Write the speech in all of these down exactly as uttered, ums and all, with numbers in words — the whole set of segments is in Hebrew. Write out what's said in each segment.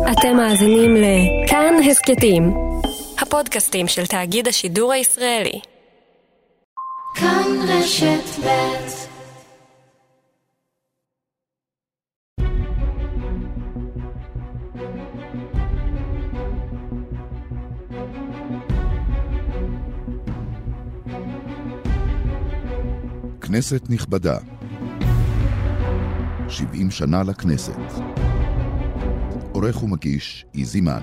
אתם מאזינים לכאן הסקטים, הפודקאסטים של תאגיד השידור הישראלי. כאן רשת ב'. כנסת נכבדה, שבעים שנה לכנסת. עורך ומגיש איזי מן.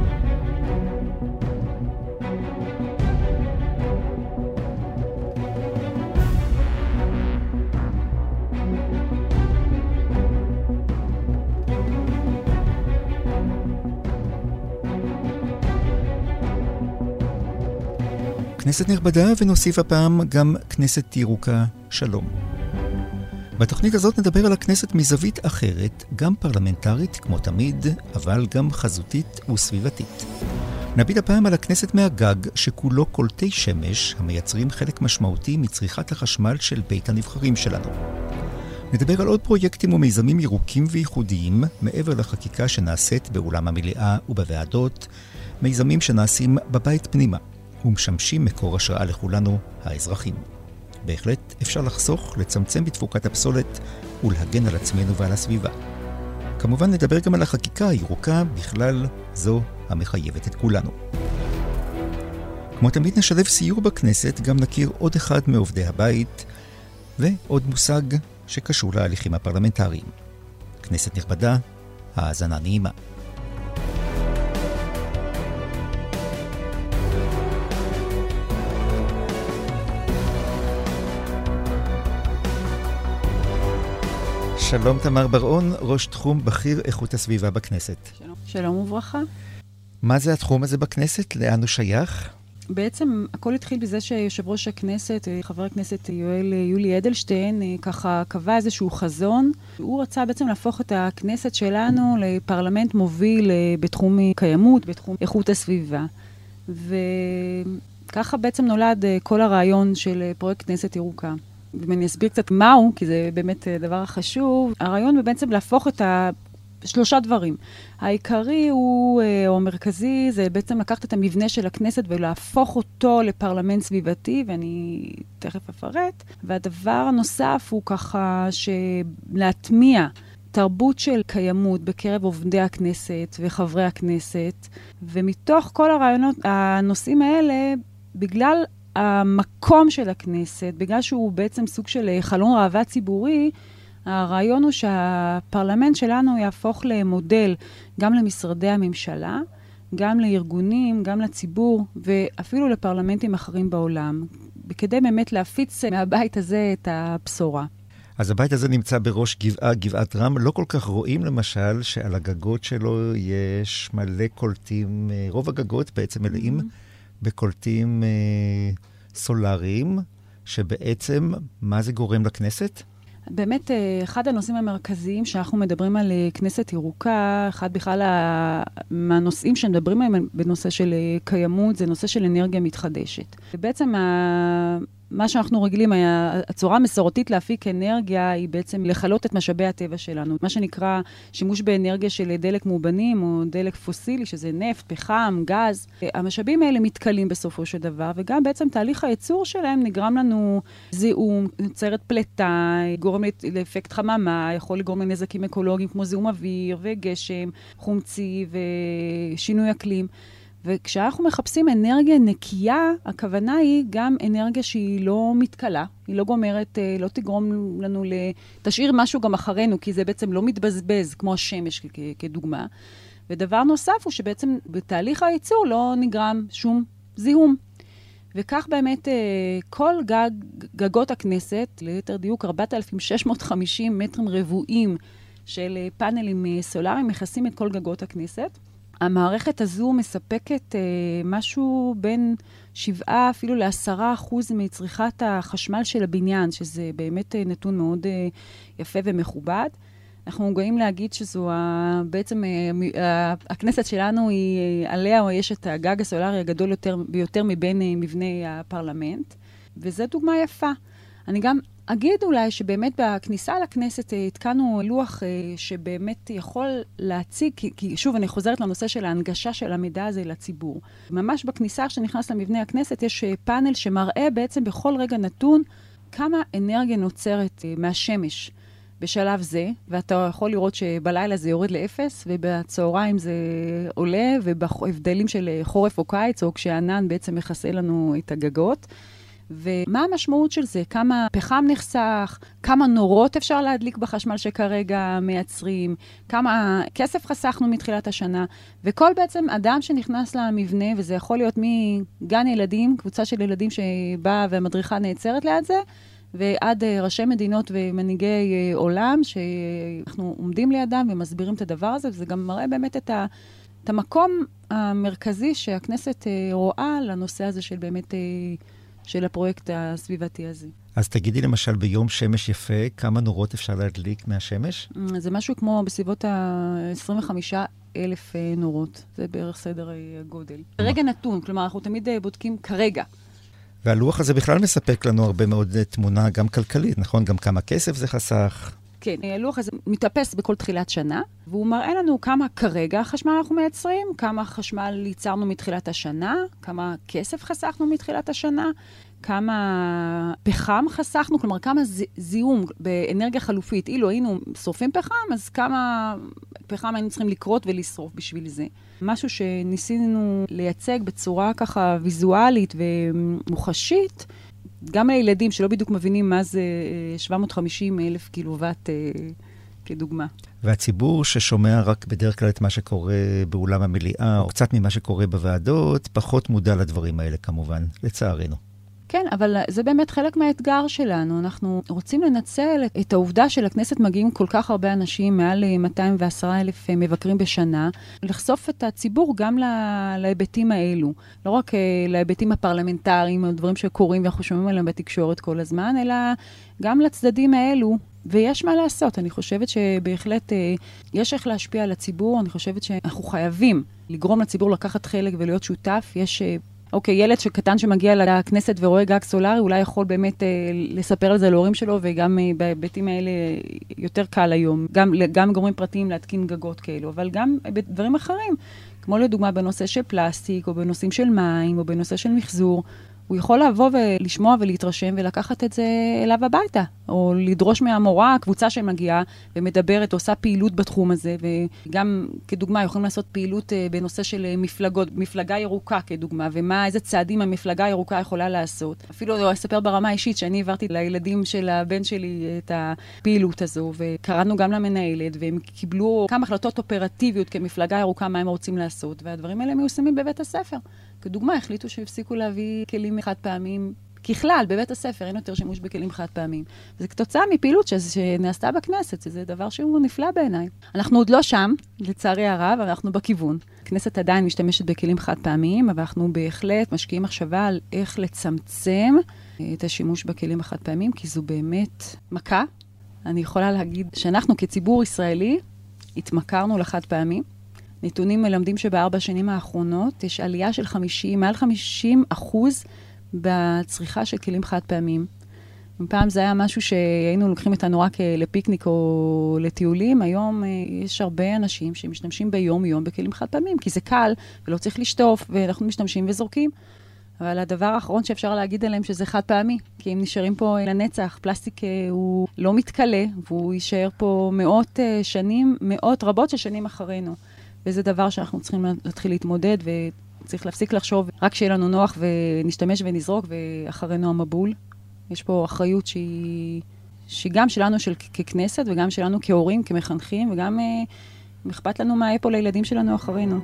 כנסת נכבדה, ונוסיף הפעם גם כנסת ירוקה. שלום. בתוכנית הזאת נדבר על הכנסת מזווית אחרת, גם פרלמנטרית כמו תמיד, אבל גם חזותית וסביבתית. נביט הפעם על הכנסת מהגג, שכולו קולטי שמש המייצרים חלק משמעותי מצריכת החשמל של בית הנבחרים שלנו. נדבר על עוד פרויקטים ומיזמים ירוקים וייחודיים, מעבר לחקיקה שנעשית באולם המליאה ובוועדות, מיזמים שנעשים בבית פנימה, ומשמשים מקור השראה לכולנו, האזרחים. בהחלט אפשר לחסוך, לצמצם בתפוקת הפסולת ולהגן על עצמנו ועל הסביבה. כמובן נדבר גם על החקיקה הירוקה, בכלל זו המחייבת את כולנו. כמו תמיד נשלב סיור בכנסת, גם נכיר עוד אחד מעובדי הבית, ועוד מושג שקשור להליכים הפרלמנטריים. כנסת נכבדה, האזנה נעימה. שלום תמר בר-און, ראש תחום בכיר איכות הסביבה בכנסת. שלום. שלום וברכה. מה זה התחום הזה בכנסת? לאן הוא שייך? בעצם הכל התחיל בזה שיושב ראש הכנסת, חבר הכנסת יואל יולי אדלשטיין, ככה קבע איזשהו חזון. הוא רצה בעצם להפוך את הכנסת שלנו לפרלמנט מוביל בתחום קיימות, בתחום איכות הסביבה. וככה בעצם נולד כל הרעיון של פרויקט כנסת ירוקה. ואני אסביר קצת מהו, כי זה באמת דבר חשוב. הרעיון הוא בעצם להפוך את שלושה דברים. העיקרי הוא, או המרכזי, זה בעצם לקחת את המבנה של הכנסת ולהפוך אותו לפרלמנט סביבתי, ואני תכף אפרט. והדבר הנוסף הוא ככה שלהטמיע תרבות של קיימות בקרב עובדי הכנסת וחברי הכנסת, ומתוך כל הרעיונות, הנושאים האלה, בגלל המקום של הכנסת, בגלל שהוא בעצם סוג של חלון ראווה ציבורי, הרעיון הוא שהפרלמנט שלנו יהפוך למודל גם למשרדי הממשלה, גם לארגונים, גם לציבור, ואפילו לפרלמנטים אחרים בעולם, כדי באמת להפיץ מהבית הזה את הבשורה. אז הבית הזה נמצא בראש גבעה, גבעת רם. לא כל כך רואים למשל שעל הגגות שלו יש מלא קולטים, רוב הגגות בעצם מלאים mm-hmm. בקולטים אה, סולריים, שבעצם מה זה גורם לכנסת? באמת, אחד הנושאים המרכזיים שאנחנו מדברים על כנסת ירוקה, אחד בכלל מהנושאים שמדברים עליהם בנושא של קיימות, זה נושא של אנרגיה מתחדשת. ובעצם מה שאנחנו רגילים, הצורה המסורתית להפיק אנרגיה היא בעצם לחלות את משאבי הטבע שלנו. מה שנקרא שימוש באנרגיה של דלק מאובנים או דלק פוסילי, שזה נפט, פחם, גז. המשאבים האלה מתקלים בסופו של דבר, וגם בעצם תהליך הייצור שלהם נגרם לנו זיהום, נוצרת פלטה, גורם לאפקט חממה, יכול לגרום לנזקים אקולוגיים כמו זיהום אוויר וגשם, חומצי ושינוי אקלים. וכשאנחנו מחפשים אנרגיה נקייה, הכוונה היא גם אנרגיה שהיא לא מתקלה, היא לא גומרת, לא תגרום לנו, תשאיר משהו גם אחרינו, כי זה בעצם לא מתבזבז, כמו השמש כ- כדוגמה. ודבר נוסף הוא שבעצם בתהליך הייצור לא נגרם שום זיהום. וכך באמת כל גג, גגות הכנסת, ליתר דיוק ארבעת אלפים שש מאות וחמישים מטרים רבועים של פאנלים סולריים, מכסים את כל גגות הכנסת. המערכת הזו מספקת אה, משהו בין שבעה אפילו לעשרה אחוז מצריכת החשמל של הבניין, שזה באמת אה, נתון מאוד אה, יפה ומכובד. אנחנו מגעים להגיד שזו ה, בעצם אה, הכנסת שלנו, היא, אה, עליה יש את הגג הסולרי הגדול יותר, ביותר מבין אה, מבני הפרלמנט, וזו דוגמה יפה. אני גם אגיד אולי שבאמת בכניסה לכנסת התקנו לוח שבאמת יכול להציג, כי, כי שוב אני חוזרת לנושא של ההנגשה של המידע הזה לציבור. ממש בכניסה שנכנס למבנה הכנסת יש פאנל שמראה בעצם בכל רגע נתון כמה אנרגיה נוצרת מהשמש בשלב זה, ואתה יכול לראות שבלילה זה יורד לאפס, ובצהריים זה עולה, ובהבדלים של חורף או קיץ, או כשהענן בעצם מכסה לנו את הגגות. ומה המשמעות של זה? כמה פחם נחסך, כמה נורות אפשר להדליק בחשמל שכרגע מייצרים, כמה כסף חסכנו מתחילת השנה, וכל בעצם אדם שנכנס למבנה, וזה יכול להיות מגן ילדים, קבוצה של ילדים שבאה והמדריכה נעצרת ליד זה, ועד ראשי מדינות ומנהיגי עולם, שאנחנו עומדים לידם ומסבירים את הדבר הזה, וזה גם מראה באמת את ה... את המקום המרכזי שהכנסת רואה לנושא הזה של באמת... של הפרויקט הסביבתי הזה. אז תגידי למשל ביום שמש יפה, כמה נורות אפשר להדליק מהשמש? זה משהו כמו בסביבות ה-עשרים וחמישה אלף נורות. זה בערך סדר גודל. רגע נתון, כלומר, אנחנו תמיד בודקים כרגע. והלוח הזה בכלל מספק לנו הרבה מאוד תמונה גם כלכלית, נכון? גם כמה כסף זה חסך. כן, הלוח הזה מתאפס בכל תחילת שנה, והוא מראה לנו כמה כרגע חשמל אנחנו מייצרים, כמה חשמל ייצרנו מתחילת השנה, כמה כסף חסכנו מתחילת השנה, כמה פחם חסכנו, כלומר כמה זיהום באנרגיה חלופית. אילו היינו שורפים פחם, אז כמה פחם היינו צריכים לקרות ולשרוף בשביל זה. משהו שניסינו לייצג בצורה ככה ויזואלית ומוחשית, גם לילדים שלא בדיוק מבינים מה זה שבע מאות וחמישים אלף קילוואט כדוגמה. והציבור ששומע רק בדרך כלל את מה שקורה באולם המליאה, או קצת ממה שקורה בוועדות, פחות מודע לדברים האלה כמובן, לצערנו. כן, אבל זה באמת חלק מהאתגר שלנו. אנחנו רוצים לנצל את העובדה שלכנסת מגיעים כל כך הרבה אנשים, מעל מאתיים ועשרה אלף מבקרים בשנה, לחשוף את הציבור גם להיבטים האלו. לא רק להיבטים הפרלמנטריים, או דברים שקורים ואנחנו שומעים עליהם בתקשורת כל הזמן, אלא גם לצדדים האלו. ויש מה לעשות. אני חושבת שבהחלט יש איך להשפיע על הציבור. אני חושבת שאנחנו חייבים לגרום לציבור לקחת חלק ולהיות שותף. יש... אוקיי, ילד שקטן שמגיע לכנסת ורואה גג סולרי, אולי יכול באמת אה, לספר על זה להורים שלו, וגם אה, בהיבטים האלה יותר קל היום. גם, גם גורמים פרטיים להתקין גגות כאלו, אבל גם בדברים אחרים, כמו לדוגמה בנושא של פלסטיק, או בנושאים של מים, או בנושא של מחזור, הוא יכול לבוא ולשמוע ולהתרשם ולקחת את זה אליו הביתה, או לדרוש מהמורה, הקבוצה שמגיעה ומדברת, עושה פעילות בתחום הזה, וגם כדוגמה יכולים לעשות פעילות בנושא של מפלגות, מפלגה ירוקה כדוגמה, ומה, איזה צעדים המפלגה הירוקה יכולה לעשות. אפילו אספר ברמה האישית שאני העברתי לילדים של הבן שלי את הפעילות הזו, וקראנו גם למנהלת, והם קיבלו כמה החלטות אופרטיביות כמפלגה ירוקה, מה הם רוצים לעשות, והדברים האלה מיושמים בבית הספר. כדוגמה, החליטו שהפסיקו להביא כלים חד פעמים, ככלל, בבית הספר אין יותר שימוש בכלים חד פעמים. וזה כתוצאה מפעילות שנעשתה בכנסת, שזה דבר שהוא נפלא בעיניי. אנחנו עוד לא שם, לצערי הרב, אבל אנחנו בכיוון. הכנסת עדיין משתמשת בכלים חד פעמים, אבל אנחנו בהחלט משקיעים מחשבה על איך לצמצם את השימוש בכלים החד פעמים, כי זו באמת מכה. אני יכולה להגיד שאנחנו כציבור ישראלי התמכרנו לחד פעמים, נתונים מלמדים שבארבע שנים האחרונות יש עלייה של חמישים, מעל חמישים אחוז בצריכה של כלים חד פעמים. פעם זה היה משהו שהיינו לוקחים את הנורא לפיקניק או לטיולים, היום יש הרבה אנשים שמשתמשים ביום יום בכלים חד פעמים, כי זה קל ולא צריך לשטוף, ואנחנו משתמשים וזורקים. אבל הדבר האחרון שאפשר להגיד עליהם שזה חד פעמי, כי הם נשארים פה לנצח, פלסטיק הוא לא מתקלה, והוא יישאר פה מאות שנים, מאות רבות של שנים אחרינו. וזה דבר שאנחנו צריכים להתחיל להתמודד, וצריך להפסיק לחשוב רק שיהיה לנו נוח ונשתמש ונזרוק, ואחרינו המבול. יש פה אחריות שהיא, שהיא גם שלנו של, ככנסת, וגם שלנו כהורים, כמחנכים, וגם אה, אכפת לנו מה יהיה פה לילדים שלנו אחרינו.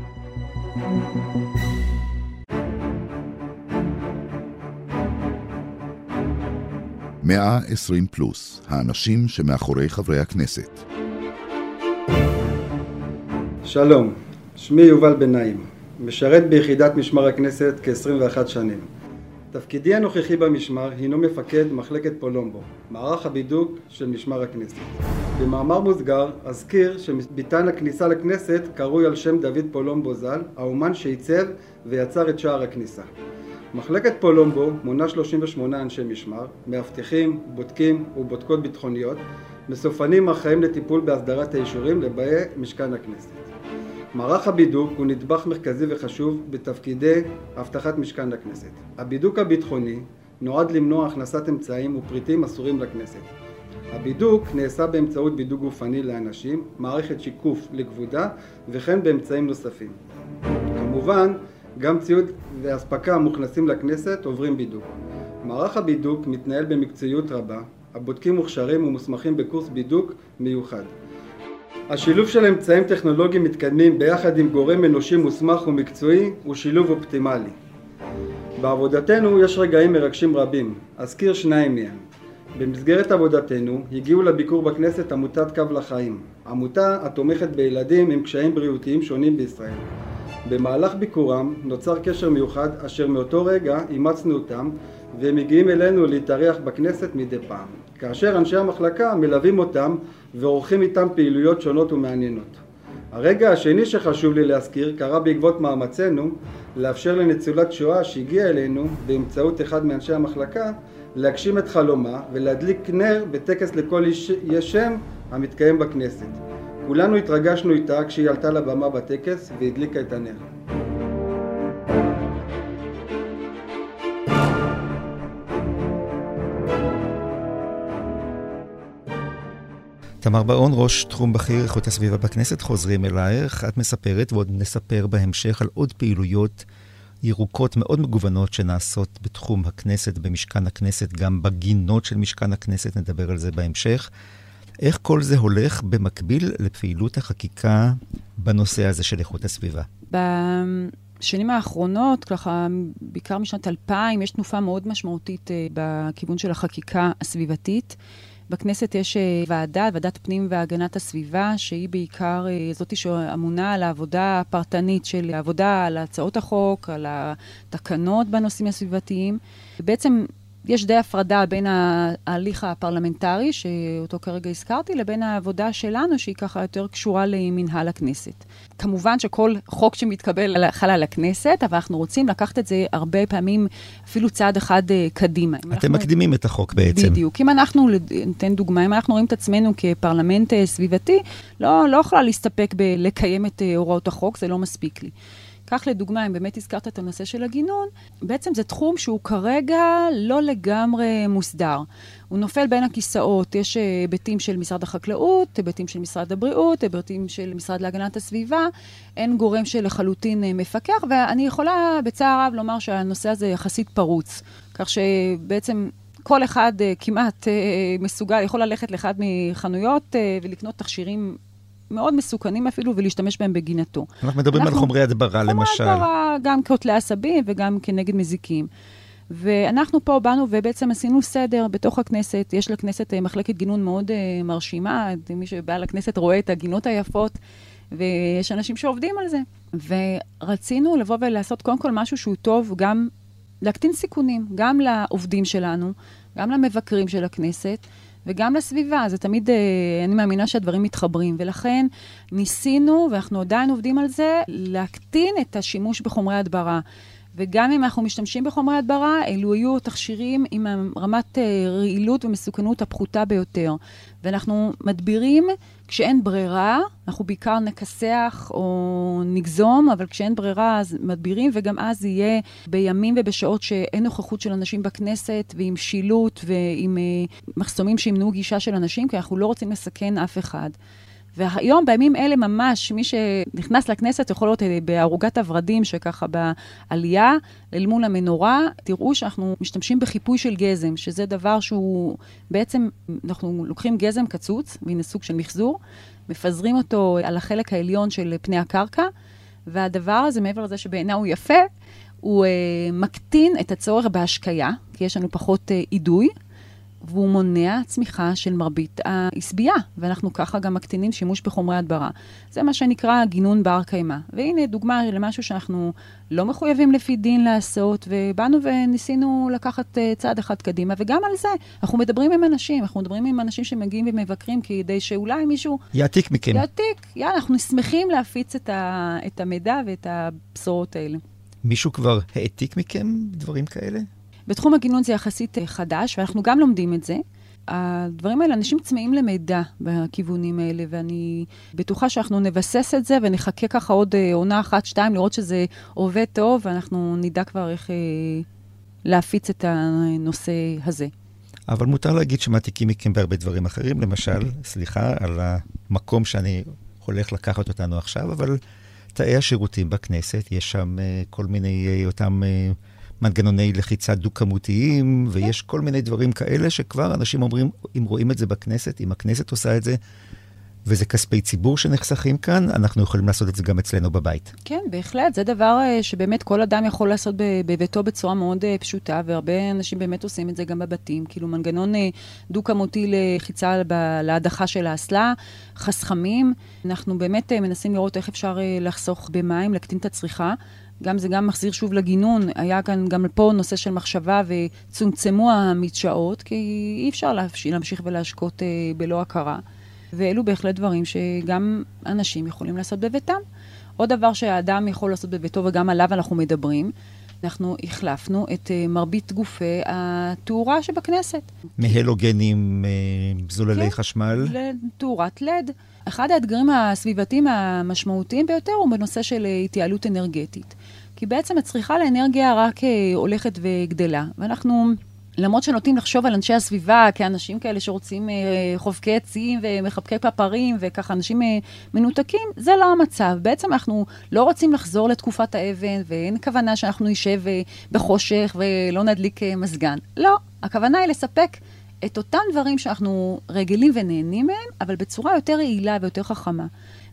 מאה ועשרים פלוס, האנשים שמאחורי חברי הכנסת. שלום, שמי יובל בנעים, משרת ביחידת משמר הכנסת כ-עשרים ואחת שנים. תפקידי הנוכחי במשמר הינו מפקד מחלקת פולומבו, מערך הבידוק של משמר הכנסת. במאמר מוסגר אזכיר שביתן הכניסה לכנסת קרוי על שם דוד פולומבו ז"ל, האומן שעיצב ויצר את שער הכניסה. מחלקת פולומבו מונה שלושים ושמונה אנשי משמר, מאבטחים, בודקים ובודקות ביטחוניות, מסופנים אחראים לטיפול בהסדרת האישורים לבאי משכן הכנסת. מערך הבידוק הוא נדבך מרכזי וחשוב בתפקידי הבטחת משכן הכנסת. הבידוק הביטחוני נועד למנוע הכנסת אמצעים ופריטים אסורים לכנסת. הבידוק נעשה באמצעות בידוק גופני לאנשים, מערכת שיקוף לכבודה וכן באמצעים נוספים. כמובן, גם ציוד והספקה המוכנסים לכנסת עוברים בידוק. מערך הבידוק מתנהל במקצועיות רבה, הבודקים מוכשרים ומוסמכים בקורס בידוק מיוחד. השילוב של אמצעים טכנולוגיים מתקדמים ביחד עם גורם אנושי מוסמך ומקצועי הוא שילוב אופטימלי. בעבודתנו יש רגעים מרגשים רבים, אזכיר שניים מהם. במסגרת עבודתנו הגיעו לביקור בכנסת עמותת קו לחיים, עמותה התומכת בילדים עם קשיים בריאותיים שונים בישראל. במהלך ביקורם נוצר קשר מיוחד אשר מאותו רגע אימצנו אותם והם מגיעים אלינו להתארח בכנסת מדי פעם, כאשר אנשי המחלקה מלווים אותם ועורכים איתם פעילויות שונות ומעניינות. הרגע השני שחשוב לי להזכיר קרה בעקבות מאמצנו לאפשר לניצולת שואה שהגיעה אלינו באמצעות אחד מאנשי המחלקה להגשים את חלומה ולהדליק נר בטקס לכל איש יש שם המתקיים בכנסת. כולנו התרגשנו איתה כשהיא עלתה לבמה בטקס והדליקה את הנר. תמר באון, ראש תחום בכיר איכות הסביבה בכנסת, חוזרים אלייך. את מספרת ועוד נספר בהמשך על עוד פעילויות ירוקות מאוד מגוונות שנעשות בתחום הכנסת, במשכן הכנסת, גם בגינות של משכן הכנסת, נדבר על זה בהמשך. איך כל זה הולך במקביל לפעילות החקיקה בנושא הזה של איכות הסביבה? בשנים האחרונות, ככה, בעיקר משנת אלפיים, יש תנופה מאוד משמעותית בכיוון של החקיקה הסביבתית. בכנסת יש ועדה, ועדת פנים והגנת הסביבה, שהיא בעיקר זאת שאמונה על העבודה הפרטנית של העבודה, על הצעות החוק, על התקנות בנושאים הסביבתיים. בעצם יש די הפרדה בין ההליך הפרלמנטרי, שאותו כרגע הזכרתי, לבין העבודה שלנו, שהיא ככה יותר קשורה למנהל הכנסת. כמובן שכל חוק שמתקבל חל על הכנסת, אבל אנחנו רוצים לקחת את זה הרבה פעמים, אפילו צעד אחד קדימה. אתם אנחנו... מקדימים את החוק בעצם. בדיוק. אם אנחנו, ניתן דוגמה, אם אנחנו רואים את עצמנו כפרלמנט סביבתי, לא, לא יכולה להסתפק בלקיים את הוראות החוק, זה לא מספיק לי. כך לדוגמה, אם באמת הזכרת את הנושא של הגינון, בעצם זה תחום שהוא כרגע לא לגמרי מוסדר. הוא נופל בין הכיסאות, יש היבטים של משרד החקלאות, היבטים של משרד הבריאות, היבטים של משרד להגנת הסביבה, אין גורם שלחלוטין מפקח, ואני יכולה בצער רב לומר שהנושא הזה יחסית פרוץ, כך שבעצם כל אחד כמעט מסוגל, יכול ללכת לאחד מחנויות ולקנות תכשירים מאוד מסוכנים אפילו, ולהשתמש בהם בגינתו. אנחנו מדברים אנחנו, על חומרי הדברה, למשל. חומרי הדברה, גם כותלי עשבים וגם כנגד מזיקים. ואנחנו פה באנו ובעצם עשינו סדר בתוך הכנסת. יש לכנסת מחלקת גינון מאוד uh, מרשימה. מי שבא לכנסת רואה את הגינות היפות, ויש אנשים שעובדים על זה. ורצינו לבוא ולעשות קודם כל משהו שהוא טוב, גם להקטין סיכונים, גם לעובדים שלנו, גם למבקרים של הכנסת, וגם לסביבה. זה תמיד, אני מאמינה שהדברים מתחברים, ולכן ניסינו, ואנחנו עדיין עובדים על זה, להקטין את השימוש בחומרי הדברה. וגם אם אנחנו משתמשים בחומרי הדברה, אלו יהיו תכשירים עם רמת רעילות ומסוכנות הפחותה ביותר. ואנחנו מדבירים כשאין ברירה, אנחנו בעיקר נכסח או נגזום, אבל כשאין ברירה אז מדבירים, וגם אז יהיה בימים ובשעות שאין נוכחות של אנשים בכנסת, ועם שילוט ועם מחסומים שימנעו גישה של אנשים, כי אנחנו לא רוצים לסכן אף אחד. והיום, בימים אלה ממש, מי שנכנס לכנסת יכול להיות בערוגת הוורדים, שככה בעלייה, אל מול המנורה, תראו שאנחנו משתמשים בחיפוי של גזם, שזה דבר שהוא בעצם, אנחנו לוקחים גזם קצוץ, והנה סוג של מחזור, מפזרים אותו על החלק העליון של פני הקרקע, והדבר הזה, מעבר לזה שבעיניו הוא יפה, הוא uh, מקטין את הצורך בהשקיה, כי יש לנו פחות uh, עידוי, והוא מונע צמיחה של מרבית העשבייה, ואנחנו ככה גם מקטינים שימוש בחומרי הדברה. זה מה שנקרא גינון בר קיימה. והנה דוגמה למשהו שאנחנו לא מחויבים לפי דין לעשות, ובאנו וניסינו לקחת צעד אחד קדימה, וגם על זה אנחנו מדברים עם אנשים, אנחנו מדברים עם אנשים שמגיעים ומבקרים, כדי שאולי מישהו יעתיק מכם. יעתיק, יאללה, אנחנו שמחים להפיץ את, ה, את המידע ואת הבשורות האלה. מישהו כבר העתיק מכם דברים כאלה? בתחום הגינון זה יחסית חדש, ואנחנו גם לומדים את זה. הדברים האלה, אנשים צמאים למידע בכיוונים האלה, ואני בטוחה שאנחנו נבסס את זה, ונחכה ככה עוד עונה אחת, שתיים, לראות שזה עובד טוב, ואנחנו נדע כבר איך אה, להפיץ את הנושא הזה. אבל מותר להגיד שמעתיקים מכם בהרבה דברים אחרים, למשל, סליחה, על המקום שאני הולך לקחת אותנו עכשיו, אבל תאי השירותים בכנסת, יש שם uh, כל מיני uh, אותם uh, מנגנוני לחיצה דו-כמותיים, ויש כל מיני דברים כאלה שכבר אנשים אומרים, אם רואים את זה בכנסת, אם הכנסת עושה את זה, וזה כספי ציבור שנחסכים כאן, אנחנו יכולים לעשות את זה גם אצלנו בבית. כן, בהחלט. זה דבר שבאמת כל אדם יכול לעשות בביתו בצורה מאוד פשוטה, והרבה אנשים באמת עושים את זה גם בבתים. כאילו מנגנון דו-כמותי לחיצה להדחה של האסלה, חסכמים. אנחנו באמת מנסים לראות איך אפשר לחסוך במים, להקטין את הצריכה. גם זה גם מחזיר שוב לגינון. היה כאן גם פה נושא של מחשבה וצומצמו המדשאות, כי אי אפשר להמשיך ולהשקות בלא הכרה. ואלו בהחלט דברים שגם אנשים יכולים לעשות בביתם. עוד דבר שהאדם יכול לעשות בביתו, וגם עליו אנחנו מדברים, אנחנו החלפנו את מרבית גופי התאורה שבכנסת. מהלוגנים, זוללי כן, חשמל. לתאורת לד. אחד האתגרים הסביבתיים המשמעותיים ביותר הוא בנושא של התייעלות אנרגטית. כי בעצם הצריכה לאנרגיה רק הולכת וגדלה. ואנחנו... למרות שנוטים לחשוב על אנשי הסביבה, כאנשים כאלה שרוצים אה, חובקי עצים ומחבקי פפרים, וככה אנשים אה, מנותקים, זה לא המצב. בעצם אנחנו לא רוצים לחזור לתקופת האבן, ואין כוונה שאנחנו נישב אה, בחושך ולא נדליק אה, מזגן. לא, הכוונה היא לספק את אותם דברים שאנחנו רגילים ונהנים מהם, אבל בצורה יותר רעילה ויותר חכמה.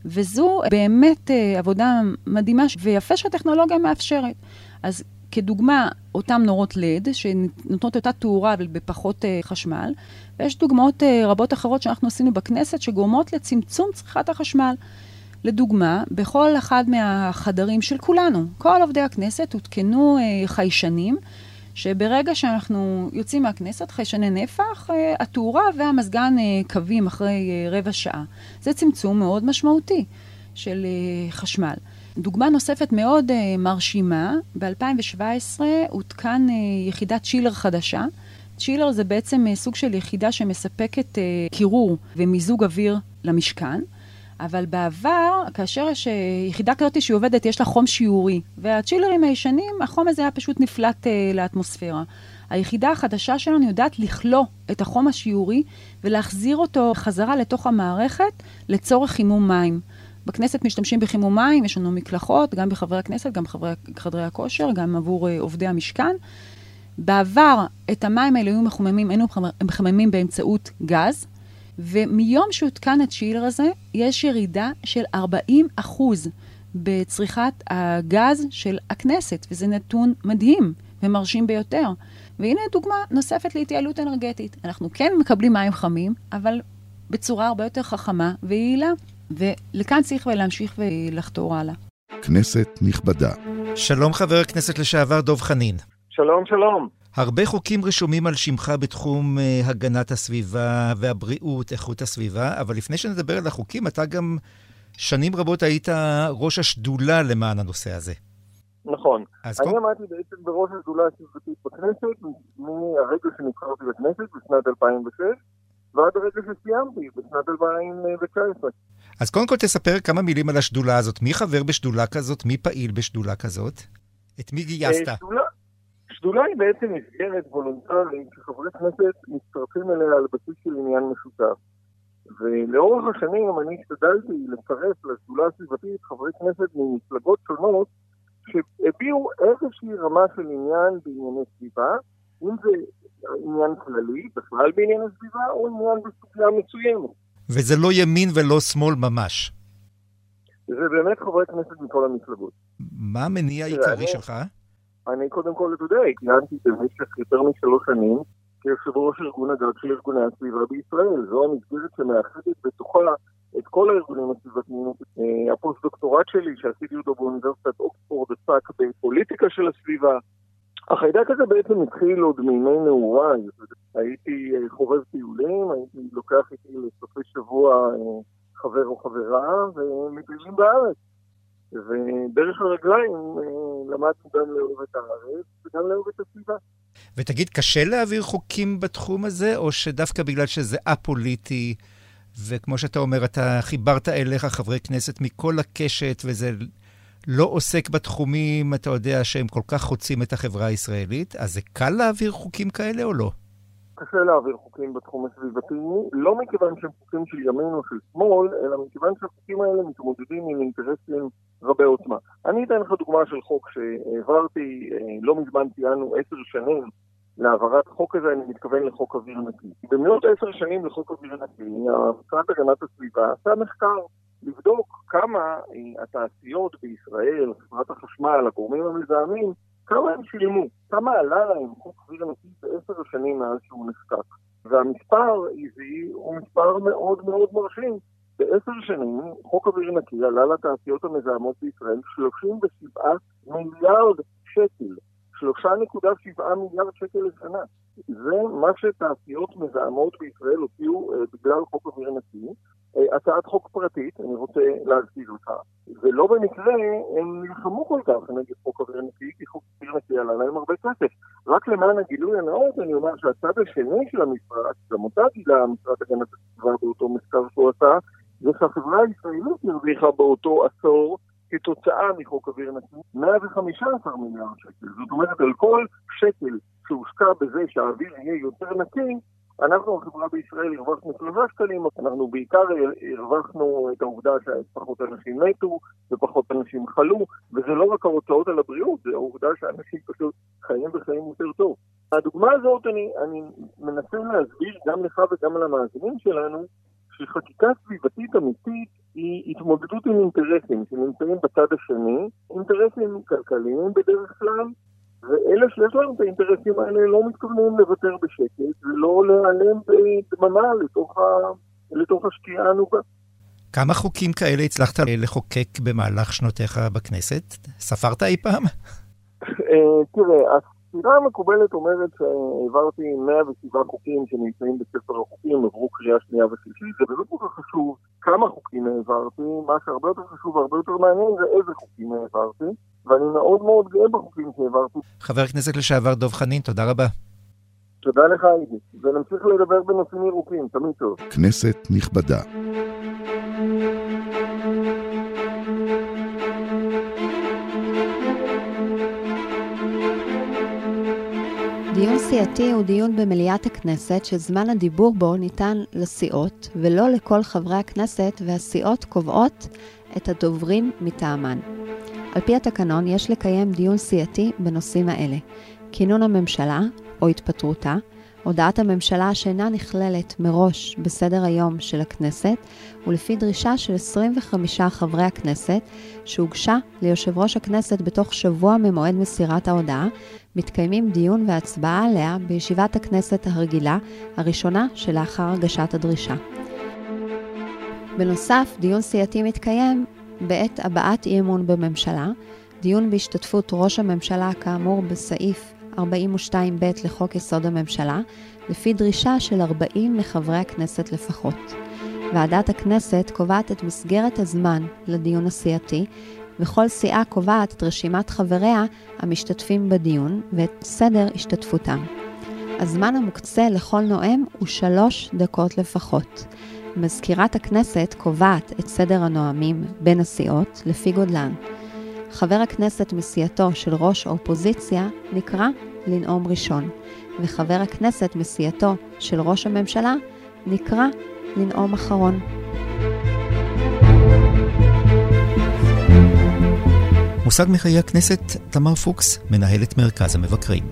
וזו באמת אה, עבודה מדהימה, ויפה שהטכנולוגיה מאפשרת. אז כדוגמה, אותם נורות לד, שנותנות אותה תאורה אבל בפחות uh, חשמל, ויש דוגמאות uh, רבות אחרות שאנחנו עשינו בכנסת, שגורמות לצמצום צריכת החשמל. לדוגמה, בכל אחד מהחדרים של כולנו, כל עובדי הכנסת הותקנו uh, חיישנים, שברגע שאנחנו יוצאים מהכנסת, חיישני נפח, uh, התאורה והמזגן uh, קווים אחרי uh, רבע שעה. זה צמצום מאוד משמעותי של uh, חשמל. דוגמה נוספת מאוד uh, מרשימה, ב-אלפיים שבע עשרה הותקן uh, יחידת צ'ילר חדשה. צ'ילר זה בעצם uh, סוג של יחידה שמספקת uh, קירור ומיזוג אוויר למשכן, אבל בעבר, כאשר יש uh, יחידה כזאת שהיא עובדת, יש לה חום שיעורי, והצ'ילרים הישנים, החום הזה היה פשוט נפלט uh, לאטמוספירה. היחידה החדשה שלנו יודעת לכלוא את החום השיעורי ולהחזיר אותו חזרה לתוך המערכת לצורך חימום מים. בכנסת משתמשים בחימום מים, יש לנו מקלחות, גם בחברי הכנסת, גם בחדרי הכושר, גם עבור uh, עובדי המשכן. בעבר, את המים האלה היו מחוממים, היינו מחממים באמצעות גז, ומיום שהותקן הצ'ילר הזה, יש ירידה של ארבעים אחוז בצריכת הגז של הכנסת, וזה נתון מדהים ומרשים ביותר. והנה דוגמה נוספת להתייעלות אנרגטית. אנחנו כן מקבלים מים חמים, אבל בצורה הרבה יותר חכמה ויעילה. ולכאן צריך להמשיך ולחתור הלאה. כנסת נכבדה. שלום חבר הכנסת לשעבר דוב חנין. שלום, שלום. הרבה חוקים רשומים על שמך בתחום uh, הגנת הסביבה והבריאות, איכות הסביבה, אבל לפני שנדבר על החוקים, אתה גם שנים רבות היית ראש השדולה למען הנושא הזה. נכון. אני כל... עמדתי בעצם בראש השדולה הסביבתית בכנסת, מהרגע שנבחרתי בכנסת בשנת אלפיים ושש, ועד הרגע שסיימתי בשנת אלפיים תשע עשרה. אז קודם כל תספר כמה מילים על השדולה הזאת. מי חבר בשדולה כזאת? מי פעיל בשדולה כזאת? את מי גייסת? שדולה, שדולה היא בעצם מסגרת וולונטרית שחברי כנסת מצטרפים אליה על בסיס של עניין משותף. ולאורך השנים אני השתדלתי לצרף לשדולה הסביבתית חברי כנסת ממפלגות שונות שהביאו איזושהי רמה של עניין בענייני סביבה, אם זה עניין כללי, בכלל בעניין הסביבה, או עניין בסוגיה מסוימת. וזה לא ימין ולא שמאל ממש. זה באמת חברי כנסת מכל המפלגות. מה המניע העיקרי שלך? אני קודם כל, אתה יודע, התנהלתי במשך יותר משלוש שנים, כיושב ראש ארגון הגג של ארגוני הסביבה בישראל. זו המסגרת שמאחדת בתוכה את כל הארגונים הסביבתיים. הפוסט-דוקטורט שלי, שעשיתי אותו באוניברסיטת אוקספורד, עסק בפוליטיקה של הסביבה. החיידק הזה בעצם התחיל עוד מימי נעוריי. הייתי חובב טיולים, הייתי לוקח איתי לסופי שבוע חבר או חברה, ומטיילים בארץ. ודרך הרגליים למדנו גם לאהוב את הארץ וגם לאהוב את הסביבה. ותגיד, קשה להעביר חוקים בתחום הזה, או שדווקא בגלל שזה א-פוליטי, וכמו שאתה אומר, אתה חיברת אליך חברי כנסת מכל הקשת, וזה לא עוסק בתחומים, אתה יודע, שהם כל כך חוצים את החברה הישראלית, אז זה קל להעביר חוקים כאלה או לא? קשה להעביר חוקים בתחום הסביבתי, לא מכיוון שהם חוקים של ימין או של שמאל, אלא מכיוון שהחוקים האלה מתמודדים עם אינטרסים רבי עוצמה. אני אתן לך דוגמה של חוק שהעברתי, לא מזמן ציינו עשר שנים להעברת החוק הזה, אני מתכוון לחוק אוויר נקי. במאות עשר שנים לחוק אוויר נקי, המשרד להגנת הסביבה עשה מחקר לבדוק כמה התעשיות בישראל, חברת החשמל, הגורמים המזהמים, כמה הם שילמו, כמה עלה להם חוק אוויר נקי בעשר השנים מאז שהוא נחקק. והמספר איזי הוא מספר מאוד מאוד מרשים. בעשר שנים חוק אוויר נקי עלה לתעשיות המזהמות בישראל שלושים ושבעה מיליארד שקל. שלוש נקודה שבע מיליארד שקל לשנה. זה מה שתעשיות מזהמות בישראל הוציאו אה, בגלל חוק אוויר נקי. אה, הצעת חוק פרטית, אני רוצה להזכיר לך. ולא במקרה הם נלחמו כל כך נגד חוק אוויר נקי, כי חוק אוויר נקי עלה להם הרבה כסף. רק למען הגילוי הנאות, אני אומר שהצד השני של המשרד, גם אותה גילה המשרד הגנת הסביבה באותו מחקר שהוא עשה, זה שהחברה הישראלית הרוויחה באותו עשור, כתוצאה מחוק אוויר נקי, מאה וחמישה עשר מיליארד שקל. זאת אומרת, על כל שקל שהושקע בזה שהאוויר יהיה יותר נקי, אנחנו, החברה בישראל, הרווחנו שלושה שקלים, אנחנו בעיקר הרווחנו את העובדה שפחות אנשים מתו, ופחות אנשים חלו, וזה לא רק ההוצאות על הבריאות, זה העובדה שאנשים פשוט חיים וחיים יותר טוב. הדוגמה הזאת, אני, אני מנסה להסביר גם לך וגם על המאזינים שלנו, שחקיקה סביבתית אמיתית היא התמודדות עם אינטרסים שנמצאים בצד השני, אינטרסים כלכליים בדרך כלל, ואלה שיש להם את האינטרסים האלה לא מתכוונים לוותר בשקט, ולא להיעלם בדממה לתוך, ה... לתוך השקיעה הענוגה. כמה חוקים כאלה הצלחת לחוקק במהלך שנותיך בכנסת? ספרת אי פעם? תראה, הספירה המקובלת אומרת שהעברתי מאה ושבעה חוקים שנמצאים בספר החוקים, עברו קריאה שנייה ושלישית, זה באמת כל כך חשוב כמה חוקים העברתי, מה שהרבה יותר חשוב והרבה יותר מעניין זה איזה חוקים העברתי, ואני מאוד מאוד גאה בחוקים שהעברתי. חבר הכנסת לשעבר דב חנין, תודה רבה. תודה לך אידי, ונמשיך לדבר בנושאים ירוקים, תמיד טוב. כנסת נכבדה. דיון סיעתי הוא דיון במליאת הכנסת שזמן הדיבור בו ניתן לסיעות ולא לכל חברי הכנסת, והסיעות קובעות את הדוברים מטעמן. על פי התקנון יש לקיים דיון סיעתי בנושאים האלה: כינון הממשלה או התפטרותה, הודעת הממשלה שאינה נכללת מראש בסדר היום של הכנסת, ולפי דרישה של עשרים וחמישה חברי הכנסת שהוגשה ליושב ראש הכנסת בתוך שבוע ממועד מסירת ההודעה, מתקיימים דיון והצבעה עליה בישיבת הכנסת הרגילה הראשונה שלאחר הגשת הדרישה. בנוסף, דיון סיעתי מתקיים בעת הבעת אי אמון בממשלה, דיון בהשתתפות ראש הממשלה כאמור בסעיף ארבעים ושתיים ב' לחוק יסוד הממשלה, לפי דרישה של ארבעים מחברי הכנסת לפחות. ועדת הכנסת קובעת את מסגרת הזמן לדיון הסיעתי, וכל סיעה קובעת את רשימת חבריה המשתתפים בדיון ואת סדר השתתפותם. הזמן המוקצה לכל נואם הוא שלוש דקות לפחות. מזכירת הכנסת קובעת את סדר הנואמים בין הסיעות לפי גודלן. חבר הכנסת מסיעתו של ראש האופוזיציה נקרא לנאום ראשון, וחבר הכנסת מסיעתו של ראש הממשלה נקרא לנאום אחרון. מושג מחיי הכנסת, תמר פוקס, מנהלת מרכז המבקרים.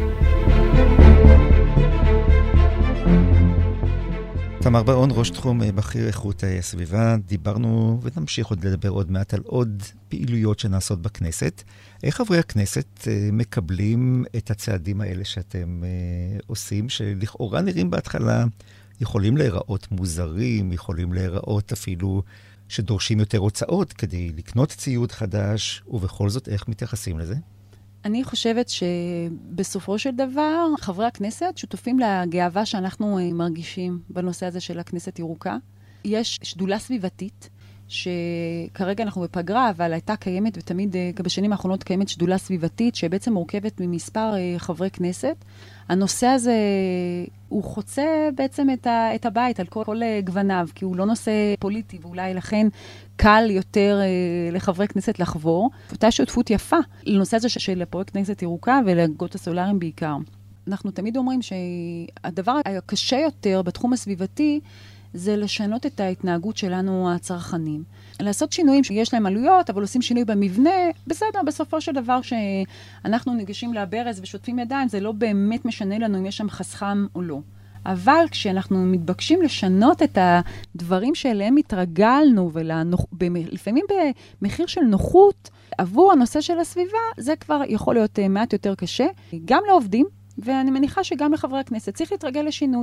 תמר ברון, ראש תחום בכיר איכות הסביבה, דיברנו ונמשיך עוד לדבר עוד מעט על עוד פעילויות שנעשות בכנסת. איך חברי הכנסת מקבלים את הצעדים האלה שאתם עושים, שלכאורה נראים בהתחלה יכולים להיראות מוזרים, יכולים להיראות אפילו שדורשים יותר הוצאות כדי לקנות ציוד חדש, ובכל זאת איך מתייחסים לזה? אני חושבת שבסופו של דבר, חברי הכנסת שותפים לגאווה שאנחנו מרגישים בנושא הזה של הכנסת ירוקה. יש שדולה סביבתית שכרגע אנחנו בפגרה, אבל הייתה קיימת, ותמיד בשנים האחרונות קיימת שדולה סביבתית, שבעצם מורכבת ממספר חברי כנסת. הנושא הזה, הוא חוצה בעצם את, ה, את הבית על כל, כל גווניו, כי הוא לא נושא פוליטי, ואולי לכן קל יותר אה, לחברי כנסת לחבור. אותה שותפות יפה לנושא הזה של הפרויקט כנסת ירוקה ולגגות הסולריים בעיקר. אנחנו תמיד אומרים שהדבר הקשה יותר בתחום הסביבתי, זה לשנות את ההתנהגות שלנו הצרכנים. לעשות שינויים שיש להם עלויות, אבל עושים שינוי במבנה, בסדר, בסופו של דבר שאנחנו ניגשים לברז ושוטפים ידיים, זה לא באמת משנה לנו אם יש שם חסכם או לא. אבל כשאנחנו מתבקשים לשנות את הדברים שאליהם התרגלנו, ולנוח... לפעמים במחיר של נוחות, עבור הנושא של הסביבה, זה כבר יכול להיות מעט יותר קשה, גם לעובדים, ואני מניחה שגם לחברי הכנסת צריך להתרגל לשינוי.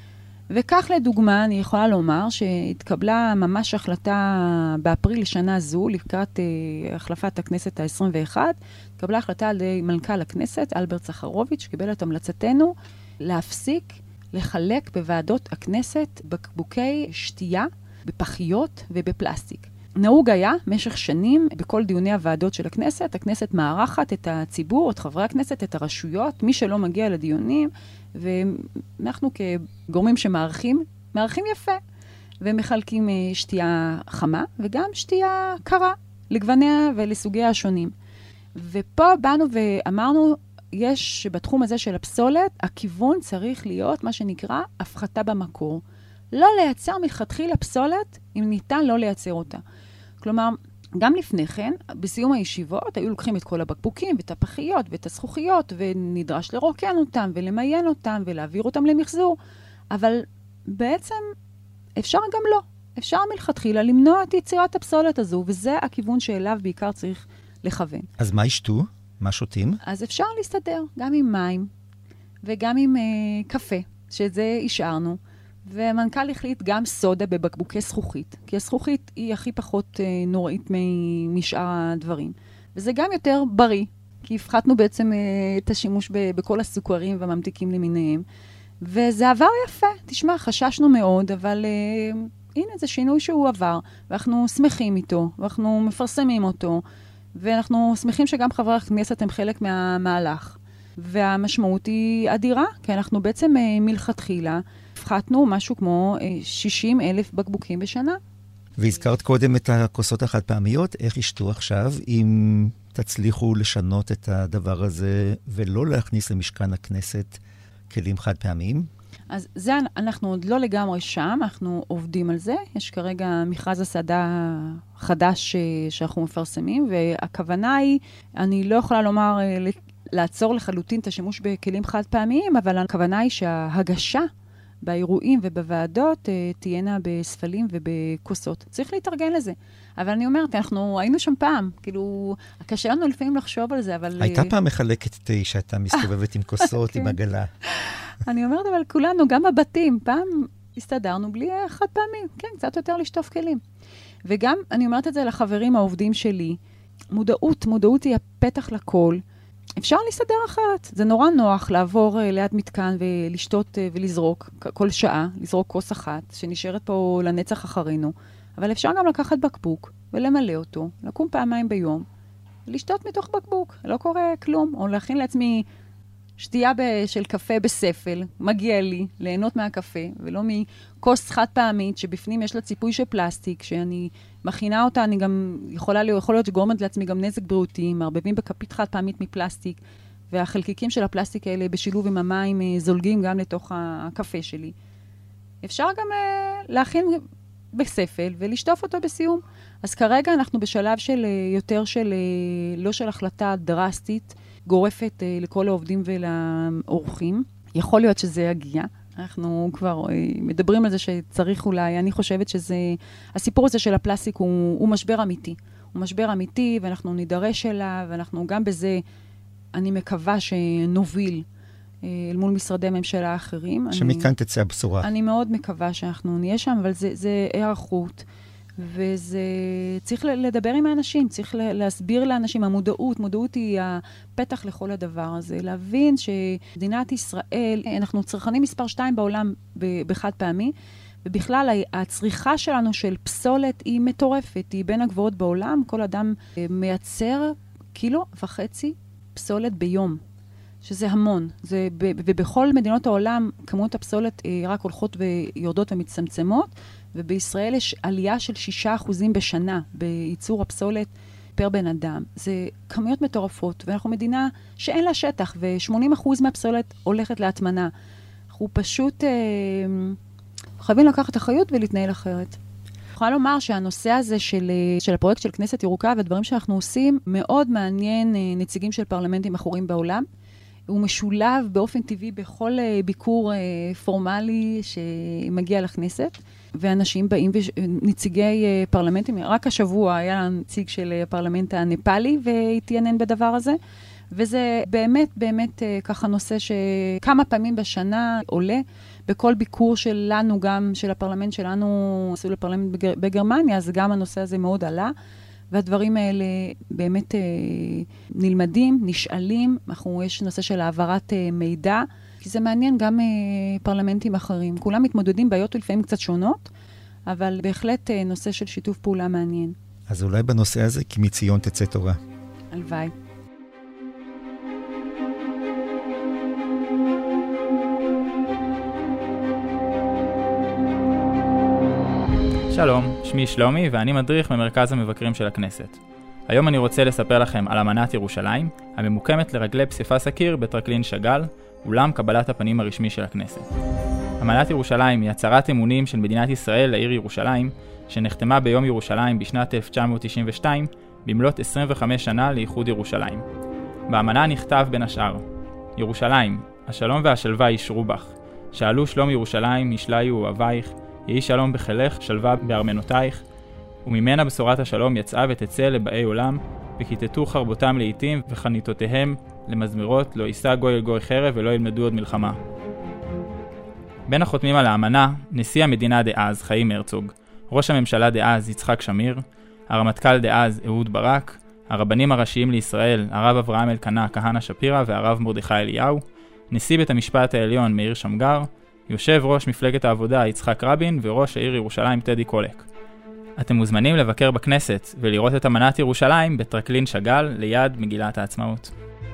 וכך לדוגמה, אני יכולה לומר שהתקבלה ממש החלטה באפריל לשנה זו, לקראת אה, החלפת הכנסת ה-עשרים ואחת, התקבלה החלטה על ידי מנכ"ל הכנסת, אלברט סחרוביץ', שקיבל את המלצתנו, להפסיק לחלק בוועדות הכנסת בקבוקי שתייה, בפחיות ובפלסטיק. נהוג היה, משך שנים, בכל דיוני הוועדות של הכנסת, הכנסת מערכת את הציבור, את חברי הכנסת, את הרשויות, מי שלא מגיע לדיונים, ואנחנו כגורמים שמערכים, מערכים יפה, ומחלקים שתייה חמה, וגם שתייה קרה, לגווניה ולסוגיה השונים. ופה באנו ואמרנו, יש בתחום הזה של הפסולת, הכיוון צריך להיות מה שנקרא הפחתה במקור. לא לייצר מלכתחילה פסולת, אם ניתן לא לייצר אותה. כלומר, גם לפני כן, בסיום הישיבות, היו לוקחים את כל הבקבוקים, ואת הפחיות, ואת הזכוכיות, ונדרש לרוקן אותם, ולמיין אותם, ולהעביר אותם למחזור. אבל בעצם אפשר גם לא. אפשר מלכתחילה למנוע את יצירת הפסולת הזו, וזה הכיוון שאליו בעיקר צריך לכוון. אז מה ישתו? מה שותים? אז אפשר להסתדר גם עם מים, וגם עם אה, קפה, שזה השארנו. והמנכ"ל החליט גם סודה בבקבוקי זכוכית, כי הזכוכית היא הכי פחות אה, נוראית משאר הדברים. וזה גם יותר בריא, כי הפחתנו בעצם אה, את השימוש ב- בכל הסוכרים והממתיקים למיניהם. וזה עבר יפה. תשמע, חששנו מאוד, אבל אה, הנה, זה שינוי שהוא עבר, ואנחנו שמחים איתו, ואנחנו מפרסמים אותו, ואנחנו שמחים שגם חברי הכנסת הם חלק מהמהלך. והמשמעות היא אדירה, כי אנחנו בעצם אה, מלכתחילה, הפחתנו משהו כמו שישים אלף בקבוקים בשנה. והזכרת קודם את הכוסות החד פעמיות, איך ישתו עכשיו, אם תצליחו לשנות את הדבר הזה, ולא להכניס למשכן הכנסת כלים חד פעמיים? אז זה אנחנו עוד לא לגמרי שם, אנחנו עובדים על זה. יש כרגע מכרז הסעדה חדש שאנחנו מפרסמים, והכוונה היא, אני לא יכולה לומר, לעצור לחלוטין את השימוש בכלים חד פעמיים, אבל הכוונה היא שההגשה באירועים ובוועדות תהיינה בספלים ובכוסות. צריך להתארגן לזה. אבל אני אומרת, אנחנו היינו שם פעם, כאילו, קשה לנו לפעמים לחשוב על זה, אבל... הייתה פעם מחלקת תה שאתה מסתובבת עם כוסות, עם עגלה. אני אומרת, אבל כולנו, גם בבתים, פעם הסתדרנו בלי חד פעמים. כן, קצת יותר לשטוף כלים. וגם, אני אומרת את זה לחברים העובדים שלי, מודעות, מודעות היא הפתח לכל. אפשר להסתדר אחרת. זה נורא נוח לעבור ליד מתקן ולשתות ולזרוק כל שעה, לזרוק כוס אחת, שנשארת פה לנצח אחרינו. אבל אפשר גם לקחת בקבוק ולמלא אותו, לקום פעמיים ביום, ולשתות מתוך בקבוק. לא קורה כלום. או להכין לעצמי שתייה של קפה בספל, מגיע לי ליהנות מהקפה, ולא מכוס חד פעמית שבפנים יש לה ציפוי של פלסטיק, שאני מכינה אותה, אני גם יכולה להיות, יכול להיות שגורמת לעצמי גם נזק בריאותי, מערבבים בכפית חד פעמית מפלסטיק, והחלקיקים של הפלסטיק האלה בשילוב עם המים זולגים גם לתוך הקפה שלי. אפשר גם להכין בספל ולשטוף אותו בסיום. אז כרגע אנחנו בשלב של יותר של, לא של החלטה דרסטית, גורפת לכל העובדים ולאורחים. יכול להיות שזה יגיע. אנחנו כבר מדברים על זה שצריך אולי, אני חושבת שזה, הסיפור הזה של הפלסטיק הוא, הוא משבר אמיתי. הוא משבר אמיתי, ואנחנו נידרש אליו, ואנחנו גם בזה, אני מקווה שנוביל אל מול משרדי ממשלה האחרים. שמכאן אני, תצא הבשורה. אני מאוד מקווה שאנחנו נהיה שם, אבל זה, זה הערכות. וזה צריך לדבר עם האנשים, צריך להסביר לאנשים, המודעות, מודעות היא הפתח לכל הדבר הזה, להבין שמדינת ישראל, אנחנו צרכנים מספר שתיים בעולם בחד פעמי, ובכלל, הצריכה שלנו של פסולת היא מטורפת, היא בין הגבוהות בעולם. כל אדם מייצר קילו וחצי פסולת ביום, שזה המון. זה, ובכל מדינות העולם, כמות הפסולת רק הולכות ויורדות ומצטמצמות, ובישראל יש עלייה של שישה אחוזים בשנה בייצור הפסולת פר בן אדם. זה כמויות מטורפות, ואנחנו מדינה שאין לה שטח, ו-שמונים אחוז מהפסולת הולכת להטמנה. אנחנו פשוט אה, חייבים לקחת אחריות ולהתנהל אחרת. אני יכולה לומר שהנושא הזה של, של הפרויקט של כנסת ירוקה והדברים שאנחנו עושים, מאוד מעניין נציגים של פרלמנטים אחרים בעולם. הוא משולב באופן טבעי בכל ביקור פורמלי שמגיע לכנסת, ואנשים באים, נציגי פרלמנטים, רק השבוע היה נציג של הפרלמנט הנפאלי והתעניין בדבר הזה, וזה באמת, באמת ככה נושא שכמה פעמים בשנה עולה, בכל ביקור שלנו, גם של הפרלמנט שלנו, עשו לפרלמנט בגר, בגרמניה, אז גם הנושא הזה מאוד עלה, והדברים האלה באמת אה, נלמדים, נשאלים, אנחנו, יש נושא של העברת אה, מידע, כי זה מעניין גם אה, פרלמנטים אחרים. כולם מתמודדים בעיות ולפעמים קצת שונות, אבל בהחלט אה, נושא של שיתוף פעולה מעניין. אז אולי בנושא הזה, כי מציון תצא תורה. הלוואי. שלום, שמי שלומי ואני מדריך במרכז המבקרים של הכנסת. היום אני רוצה לספר לכם על אמנת ירושלים, הממוקמת לרגלי פסיפס הקיר בטרקלין שאגאל, אולם קבלת הפנים הרשמי של הכנסת. אמנת ירושלים היא הצהרת אמונים של מדינת ישראל לעיר ירושלים, שנחתמה ביום ירושלים בשנת אלף תשע מאות תשעים ושתיים, במלאת עשרים וחמש שנה לאיחוד ירושלים. באמנה נכתב בין השאר, ירושלים, השלום והשלווה ישרו בך, שאלו שלום ירושלים, ישליו אוהבייך, יהי שלום בחילך, שלווה בארמנותייך, וממנה בשורת השלום יצאה ותצא לבאי עולם, וכיתתו חרבותם לעיתים וחניתותיהם למזמירות, לא יישא גוי אל גוי חרב ולא ילמדו עוד מלחמה. בין החותמים על האמנה, נשיא המדינה דאז חיים הרצוג, ראש הממשלה דאז יצחק שמיר, הרמטכ"ל דאז אהוד ברק, הרבנים הראשיים לישראל הרב אברהם אלקנה כהנא שפירא והרב מרדכי אליהו, נשיא בית המשפט העליון מאיר שמגר, יושב ראש מפלגת העבודה יצחק רבין וראש העיר ירושלים טדי קולק. אתם מוזמנים לבקר בכנסת ולראות את אמנת ירושלים בטרקלין שאגאל ליד מגילת העצמאות.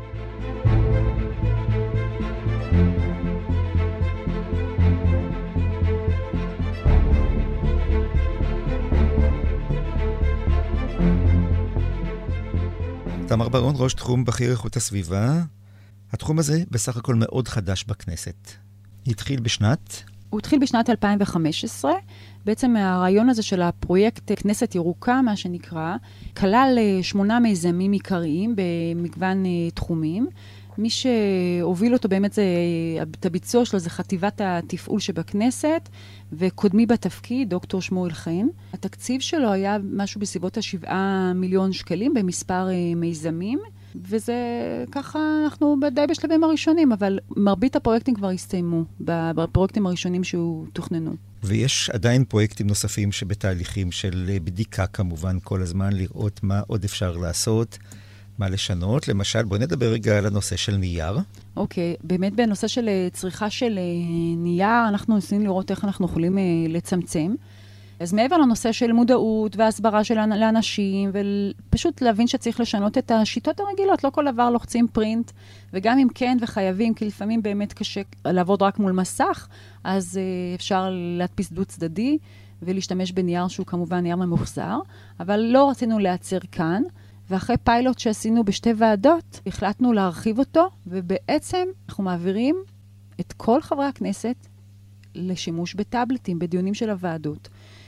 תמר ברון, ראש תחום בכיר איכות הסביבה. התחום הזה בסך הכל מאוד חדש בכנסת. התחיל בשנת? הוא התחיל בשנת אלפיים וחמש עשרה. בעצם הרעיון הזה של הפרויקט כנסת ירוקה, מה שנקרא, כלל שמונה מיזמים עיקריים במגוון תחומים. מי שהוביל אותו באמת, זה, את הביצוע שלו זה חטיבת התפעול שבכנסת, וקודמי בתפקיד, דוקטור שמואל חן. התקציב שלו היה משהו בסביבות השבעה מיליון שקלים במספר מיזמים, וזה ככה, אנחנו די בשלבים הראשונים, אבל מרבית הפרויקטים כבר הסתיימו, בפרויקטים הראשונים שהוא תוכננו. ויש עדיין פרויקטים נוספים שבתהליכים של בדיקה כמובן כל הזמן, לראות מה עוד אפשר לעשות, מה לשנות. למשל, בוא נדבר רגע על הנושא של נייר. אוקיי, באמת בנושא של צריכה של נייר, אנחנו ניסינו לראות איך אנחנו יכולים לצמצם. אז מעבר לנושא של מודעות והסברה של לאנשים, ופשוט להבין שצריך לשנות את השיטות הרגילות, לא כל דבר לוחצים פרינט, וגם אם כן וחייבים, כי לפעמים באמת קשה לעבוד רק מול מסך, אז אפשר להדפיס דו צדדי, ולהשתמש בנייר שהוא כמובן נייר ממוחזר, אבל לא רצינו להיעצר כאן, ואחרי פיילוט שעשינו בשתי ועדות, החלטנו להרחיב אותו, ובעצם אנחנו מעבירים את כל חברי הכנסת לשימוש בטאבלטים, בדיונים של הוועדות.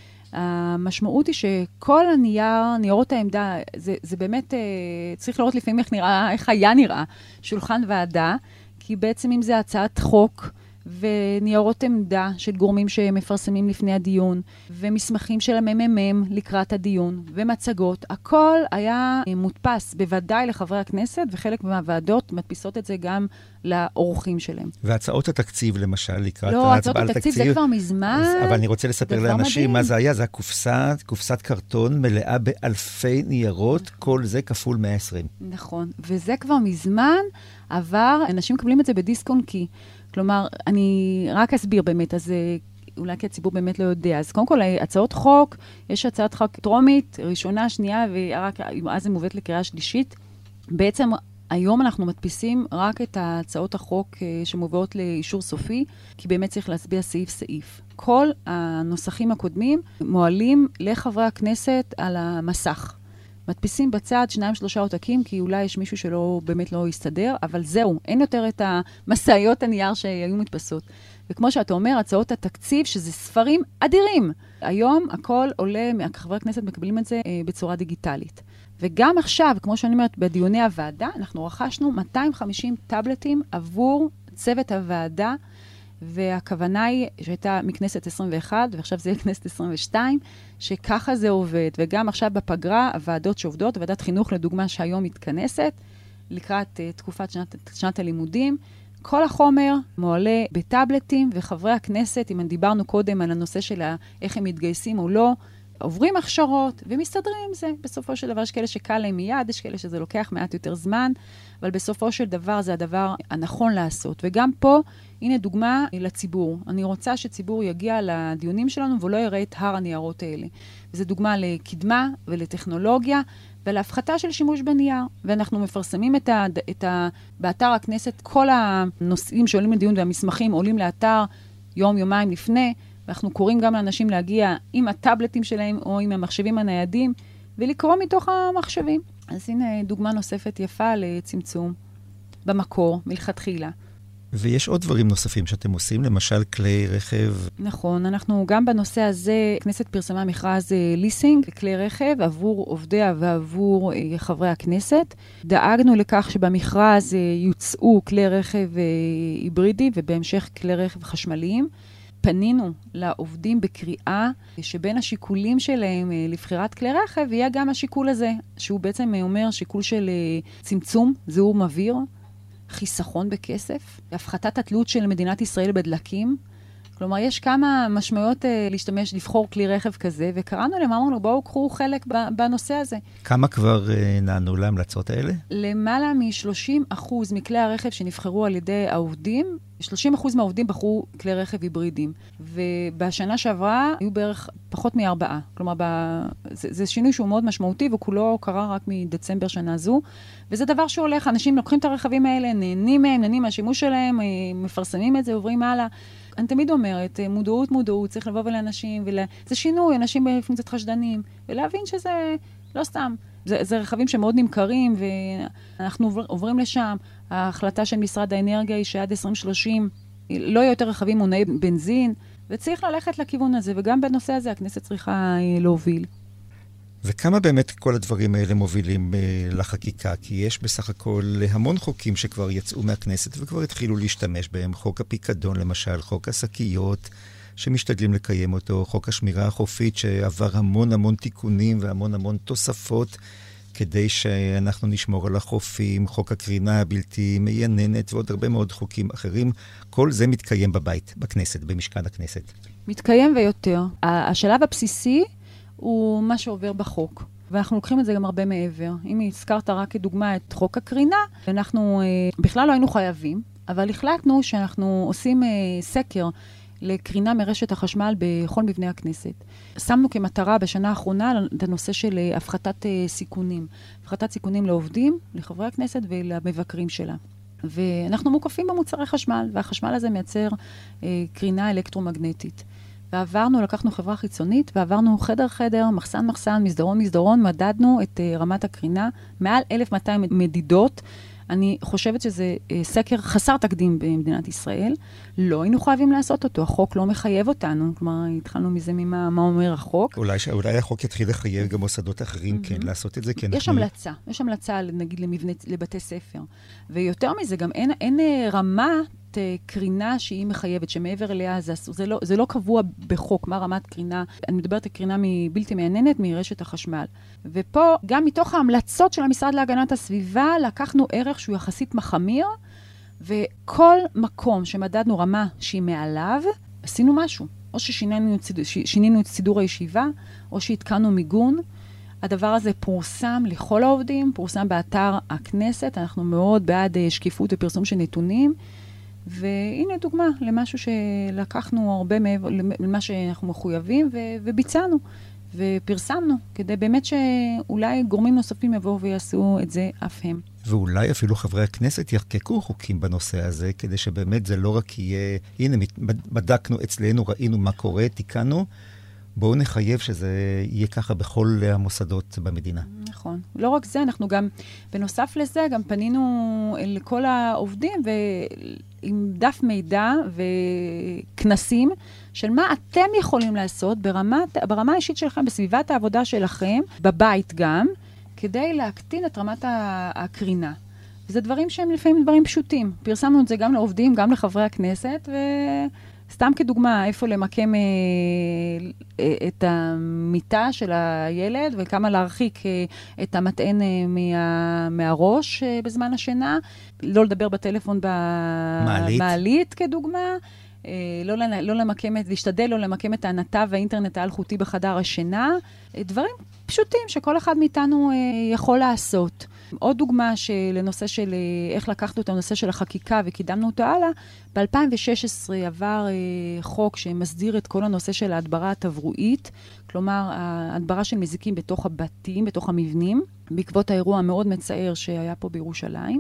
המשמעות היא שכל הנייר, ניירות העמדה, זה, זה באמת, צריך לראות לפעמים איך נראה, איך היה נראה שולחן ועדה, כי בעצם אם זה הצעת חוק, וניירות עמדה של גורמים שמפרסמים לפני הדיון, ומסמכים של הממ"מ לקראת הדיון, ומצגות, הכל היה מודפס בוודאי לחברי הכנסת, וחלק מהוועדות מדפיסות את זה גם לאורחים שלהם. והצעות התקציב למשל, לקראת לא, ההצבעה על התקציב התקציב. זה כבר מזמן. אבל אני רוצה לספר לאנשים מדהים. מה זה היה, זה הקופסה, קופסת קרטון מלאה באלפי ניירות, כל זה כפול מאה ועשרים. נכון, וזה כבר מזמן עבר, אנשים מקבלים את זה בדיסקונט כי, כלומר, אני רק אסביר באמת, אז אולי כי הציבור באמת לא יודע. אז קודם כל, הצעות חוק, יש הצעת חוק טרומית, ראשונה, שנייה, ורק אז היא מובאת לקריאה שלישית. בעצם היום אנחנו מדפיסים רק את הצעות החוק שמובאות לאישור סופי, כי באמת צריך להצביע סעיף סעיף. כל הנוסחים הקודמים מועלים לחברי הכנסת על המסך. מדפיסים בצד שניים שלושה עותקים, כי אולי יש מישהו שלא באמת לא יסתדר, אבל זהו, אין יותר את המסעיות הנייר שהיו מתפסות. וכמו שאתה אומר, הצעות התקציב, שזה ספרים אדירים. היום הכל עולה, חברי הכנסת מקבלים את זה אה, בצורה דיגיטלית. וגם עכשיו, כמו שאני אומרת, בדיוני הוועדה, אנחנו רכשנו מאתיים וחמישים טאבלטים עבור צוות הוועדה, והכוונה היא שהייתה מכנסת עשרים ואחת, ועכשיו זה יהיה כנסת עשרים ושתיים, שככה זה עובד. וגם עכשיו בפגרה, הוועדות שעובדות, ועדת חינוך לדוגמה שהיום מתכנסת, לקראת uh, תקופת שנת, שנת הלימודים, כל החומר מועלה בטאבלטים, וחברי הכנסת, אם דיברנו קודם על הנושא של איך הם מתגייסים או לא, עוברים הכשרות ומסתדרים עם זה. בסופו של דבר יש כאלה שקל להם מיד, יש כאלה שזה לוקח מעט יותר זמן, אבל בסופו של דבר זה הדבר הנכון לעשות. וגם פה, הנה דוגמה לציבור. אני רוצה שציבור יגיע לדיונים שלנו ולא יראה את הר הניירות האלה. וזו דוגמה לקדמה ולטכנולוגיה ולהפחתה של שימוש בנייר. ואנחנו מפרסמים את ה, את ה, באתר הכנסת, כל הנושאים שעולים לדיון והמסמכים עולים לאתר יום, יומיים לפני, ואנחנו קוראים גם לאנשים להגיע עם הטאבלטים שלהם או עם המחשבים הניידים, ולקרוא מתוך המחשבים. אז הנה דוגמה נוספת יפה לצמצום במקור, מלכתחילה. ויש עוד דברים נוספים שאתם עושים, למשל כלי רכב. נכון, אנחנו גם בנושא הזה, הכנסת פרסמה מכרז ליסינג, כלי רכב עבור עובדיה ועבור חברי הכנסת. דאגנו לכך שבמכרז יוצאו כלי רכב היברידי ובהמשך כלי רכב חשמליים. פנינו לעובדים בקריאה שבין השיקולים שלהם לבחירת כלי רכב יהיה גם השיקול הזה, שהוא בעצם אומר שיקול של צמצום, זיהום אוויר, חיסכון בכסף, הפחתת התלות של מדינת ישראל בדלקים. כלומר, יש כמה משמעויות אה, להשתמש, לבחור כלי רכב כזה, וקראנו להם, אמרנו, בואו קחו חלק בנושא הזה. כמה כבר אה, נענו להמלצות האלה? למעלה מ-שלושים אחוז מכלי הרכב שנבחרו על ידי העובדים, שלושים אחוז מהעובדים בחרו כלי רכב היברידיים. ובשנה שעברה היו בערך פחות מארבעה. כלומר, ב... זה, זה שינוי שהוא מאוד משמעותי, וכולו קרה רק מדצמבר שנה זו. וזה דבר שהולך, אנשים לוקחים את הרכבים האלה, נהנים מהם, נהנים מהשימוש שלהם, מפרסמים את זה, עוברים הלאה. אני תמיד אומרת, מודעות, מודעות, צריך לבוא לאנשים, ולה... זה שינוי, אנשים בפנים קצת חשדנים, ולהבין שזה לא סתם. זה, זה רכבים שמאוד נמכרים, ואנחנו עובר, עוברים לשם. ההחלטה של משרד האנרגיה היא שעד עשרים שלושים לא יהיו יותר רכבים מונעי בנזין, וצריך ללכת לכיוון הזה, וגם בנושא הזה הכנסת צריכה להוביל. וכמה באמת כל הדברים האלה מובילים uh, לחקיקה? כי יש בסך הכל המון חוקים שכבר יצאו מהכנסת וכבר התחילו להשתמש בהם. חוק הפיקדון למשל, חוק הסקיות שמשתדלים לקיים אותו, חוק השמירה החופית שעבר המון המון תיקונים והמון המון תוספות כדי שאנחנו נשמור על החופים, חוק הקרינה הבלתי מייננת ועוד הרבה מאוד חוקים אחרים. כל זה מתקיים בבית, בכנסת, במשכן הכנסת. מתקיים ויותר. השלב הבסיסי הוא מה שעובר בחוק. ואנחנו לוקחים את זה גם הרבה מעבר. אם הזכרת רק כדוגמה את חוק הקרינה, אנחנו אה, בכלל לא היינו חייבים, אבל החלטנו שאנחנו עושים אה, סקר לקרינה מרשת החשמל בכל מבני הכנסת. שמנו כמטרה בשנה האחרונה את הנושא של אה, הפחתת אה, סיכונים. הפחתת סיכונים לעובדים, לחברי הכנסת ולמבקרים שלה. ואנחנו מוקפים במוצרי חשמל, והחשמל הזה מייצר אה, קרינה אלקטרומגנטית. ועברנו, לקחנו חברה חיצונית, ועברנו חדר חדר, מחסן מחסן, מסדרון מסדרון, מדדנו את uh, רמת הקרינה, מעל אלף ומאתיים מדידות. אני חושבת שזה uh, סקר חסר תקדים במדינת ישראל. לא היינו חייבים לעשות אותו, החוק לא מחייב אותנו. כלומר, התחלנו מזה ממה מה אומר החוק. אולי, אולי החוק יתחיל לחייב גם מוסדות אחרים, mm-hmm. כן, לעשות את זה. כן, יש אנחנו... המלצה, יש המלצה, נגיד, למבנה, לבתי ספר. ויותר מזה, גם אין, אין uh, רמה, קרינה שהיא מחייבת, שמעבר אליה זה, זה, לא, זה לא קבוע בחוק, מה רמת קרינה. אני מדברת על קרינה מבלתי מעניינת, מרשת החשמל. ופה, גם מתוך ההמלצות של המשרד להגנת הסביבה, לקחנו ערך שהוא יחסית מחמיר, וכל מקום שמדדנו רמה שהיא מעליו, עשינו משהו. או ששינינו את סידור הישיבה, או שהתקנו מיגון. הדבר הזה פורסם לכל העובדים, פורסם באתר הכנסת. אנחנו מאוד בעד שקיפות ופרסום של נתונים, והנה דוגמה למשהו שלקחנו הרבה מעבר, למה שאנחנו מחויבים ו- וביצענו ופרסמנו, כדי באמת שאולי גורמים נוספים יבואו ויעשו את זה אף הם. ואולי אפילו חברי הכנסת יחקקו חוקים בנושא הזה, כדי שבאמת זה לא רק יהיה, הנה, בדקנו אצלנו, ראינו מה קורה, תיקנו, בואו נחייב שזה יהיה ככה בכל המוסדות במדינה. נכון. לא רק זה, אנחנו גם, בנוסף לזה, גם פנינו לכל העובדים ועם דף מידע וכנסים של מה אתם יכולים לעשות ברמת, ברמה האישית שלכם, בסביבת העבודה שלכם, בבית גם, כדי להקטין את רמת הקרינה. וזה דברים שהם לפעמים דברים פשוטים. פרסמנו את זה גם לעובדים, גם לחברי הכנסת, וסתם כדוגמה, איפה למקם אה, את המיטה של הילד, וכמה להרחיק אה, את המטען אה, מה, מהראש אה, בזמן השינה. לא לדבר בטלפון במעלית כדוגמה. לא, לא למקמת, להשתדל לא למקם את הנתב והאינטרנט האלחוטי בחדר השינה. דברים פשוטים שכל אחד מאיתנו יכול לעשות. עוד דוגמה לנושא של איך לקחנו את הנושא של החקיקה וקידמנו אותו הלאה, ב-אלפיים ושש עשרה עבר חוק שמסדיר את כל הנושא של ההדברה התברואית, כלומר ההדברה של מזיקים בתוך הבתים, בתוך המבנים, בעקבות האירוע המאוד מצער שהיה פה בירושלים.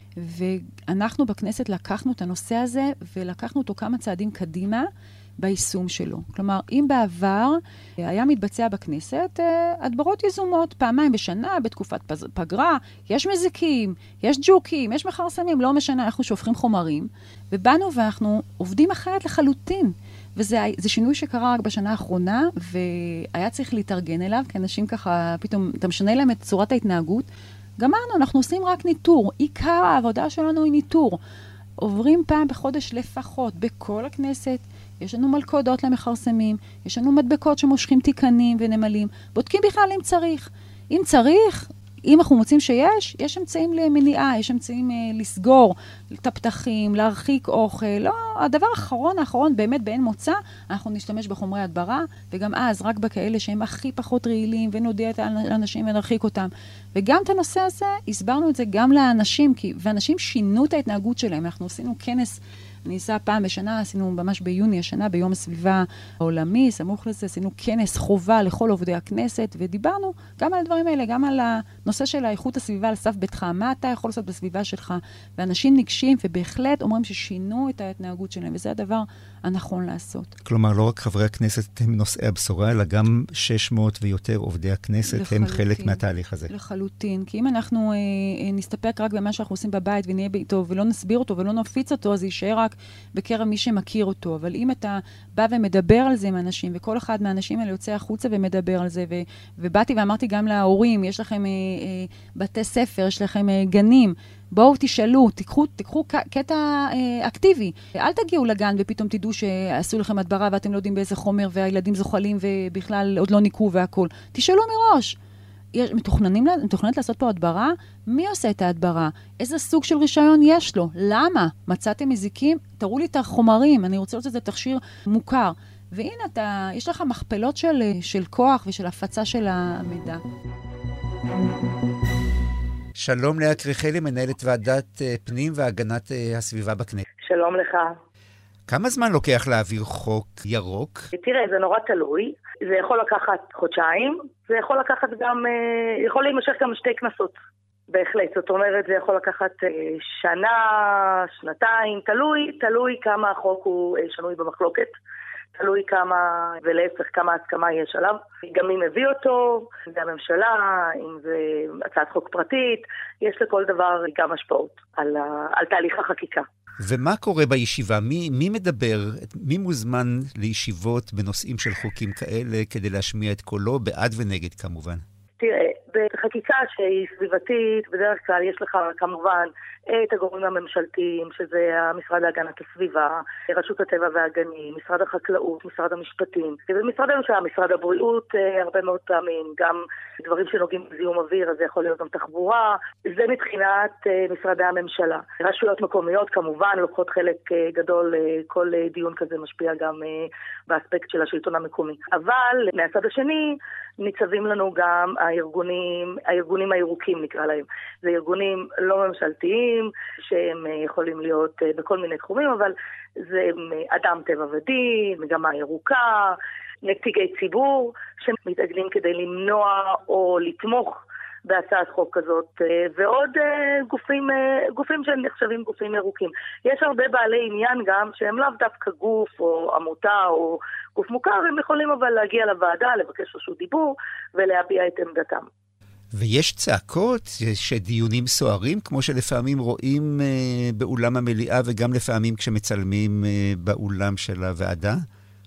ואנחנו בכנסת לקחנו את הנושא הזה, ולקחנו אותו כמה צעדים קדימה ביישום שלו. כלומר, אם בעבר היה מתבצע בכנסת, הדברות יזומות פעמיים בשנה, בתקופת פגרה, יש מזיקים, יש ג'וקים, יש מחרסמים, לא משנה, אנחנו שופכים חומרים, ובאנו ואנחנו עובדים אחרת לחלוטין. וזה זה שינוי שקרה רק בשנה האחרונה, והיה צריך להתארגן אליו, כי אנשים ככה, פתאום, אתה משנה להם את צורת ההתנהגות, גמרנו, אנחנו עושים רק ניטור. עיקר העבודה שלנו היא ניטור. עוברים פעם בחודש לפחות בכל הכנסת. יש לנו מלכודות למחרסמים, יש לנו מדבקות שמושכים תיקנים ונמלים. בודקים בכלל אם צריך. אם צריך, אם אנחנו מוצאים שיש, יש אמצעים למניעה, יש אמצעים אה, לסגור את הפתחים, להרחיק אוכל. לא, הדבר האחרון, האחרון, באמת באין מוצא, אנחנו נשתמש בחומרי הדברה, וגם אז רק בכאלה שהם הכי פחות רעילים, ונודיע את האנשים ונרחיק אותם. וגם את הנושא הזה, הסברנו את זה גם לאנשים, כי, ואנשים שינו את ההתנהגות שלהם. אנחנו עשינו כנס, ניסה פעם בשנה, עשינו ממש ביוני השנה, ביום הסביבה העולמי, סמוך לזה, עשינו כנס חובה לכל עובדי הכנסת, ודיברנו גם על הדברים האלה, גם על הנושא של האיכות הסביבה על סף ביתך, מה אתה יכול לעשות בסביבה שלך, ואנשים ניגשים ובהחלט אומרים ששינו את ההתנהגות שלהם, וזה הדבר הנכון לעשות. כלומר, לא רק חברי הכנסת הם נושאי הבשורה, אלא גם שש מאות ויותר עובדי הכנסת לחלוטין, הם חלק מהתהליך הזה. לחלוטין, כי אם אנחנו אה, אה, נסתפק רק במה שאנחנו עושים בבית ונהיה איתו ולא נסביר אותו ולא נפיץ אותו, אז יישאר רק בקרב מי שמכיר אותו. אבל אם אתה בא ומדבר על זה עם אנשים, וכל אחד מהאנשים האלה יוצא החוצה ומדבר על זה, ו- ובאתי ואמרתי גם להורים, יש לכם אה, אה, בתי ספר, יש לכם אה, גנים, בואו תשאלו, תיקחו, תיקחו קטע אה, אקטיבי. אל תגיעו לגן ופתאום תדעו שעשו לכם הדברה ואתם לא יודעים באיזה חומר והילדים זוחלים ובכלל עוד לא ניקו והכל. תשאלו מראש. מתוכננים, מתוכננת לעשות פה הדברה? מי עושה את ההדברה? איזה סוג של רישיון יש לו? למה? מצאתם מזיקים? תראו לי את החומרים, אני רוצה לראות את זה תכשיר מוכר. והנה, אתה, יש לך מכפלות של, של כוח ושל הפצה של המידע. שלום לאה קריכלי, מנהלת ועדת פנים והגנת הסביבה בכנסת. שלום לך. כמה זמן לוקח להעביר חוק ירוק? תראה, זה נורא תלוי. זה יכול לקחת חודשיים, זה יכול לקחת גם, יכול להימשך גם שתי כנסות. בהחלט, זאת אומרת, זה יכול לקחת שנה, שנתיים, תלוי, תלוי כמה החוק הוא שנוי במחלוקת. תלוי כמה, ולהפך כמה הסכמה יש עליו. גם מי מביא אותו, אם זה הממשלה, אם זה הצעת חוק פרטית, יש לכל דבר גם השפעות על, על תהליך החקיקה. ומה קורה בישיבה? מי, מי מדבר, מי מוזמן לישיבות בנושאים של חוקים כאלה כדי להשמיע את קולו, בעד ונגד כמובן? תראה, בחקיקה שהיא סביבתית, בדרך כלל יש לך כמובן את הגורמים הממשלתיים, שזה המשרד להגנת הסביבה, רשות הטבע והגנים, משרד החקלאות, משרד המשפטים, ומשרד הממשלה, משרד הבריאות, הרבה מאוד פעמים, גם דברים שנוגעים בזיהום אוויר, אז זה יכול להיות גם תחבורה, זה מבחינת משרדי הממשלה. רשויות מקומיות כמובן לוקחות חלק גדול, כל דיון כזה משפיע גם באספקט של השלטון המקומי. אבל מהצד השני, ניצבים לנו גם הארגונים, הארגונים הירוקים נקרא להם. זה ארגונים לא ממשלתיים, שהם יכולים להיות בכל מיני תחומים, אבל זה אדם טבע ודין, מגמה ירוקה, נציגי ציבור, שמתאגדים כדי למנוע או לתמוך בהצעת חוק כזאת, ועוד גופים, גופים שנחשבים גופים ירוקים. יש הרבה בעלי עניין גם, שהם לאו דווקא גוף או עמותה או גוף מוכר, הם יכולים אבל להגיע לוועדה, לבקש רשות דיבור ולהביע את עמדתם. ויש צעקות, יש דיונים סוערים, כמו שלפעמים רואים באולם המליאה, וגם לפעמים כשמצלמים באולם של הוועדה?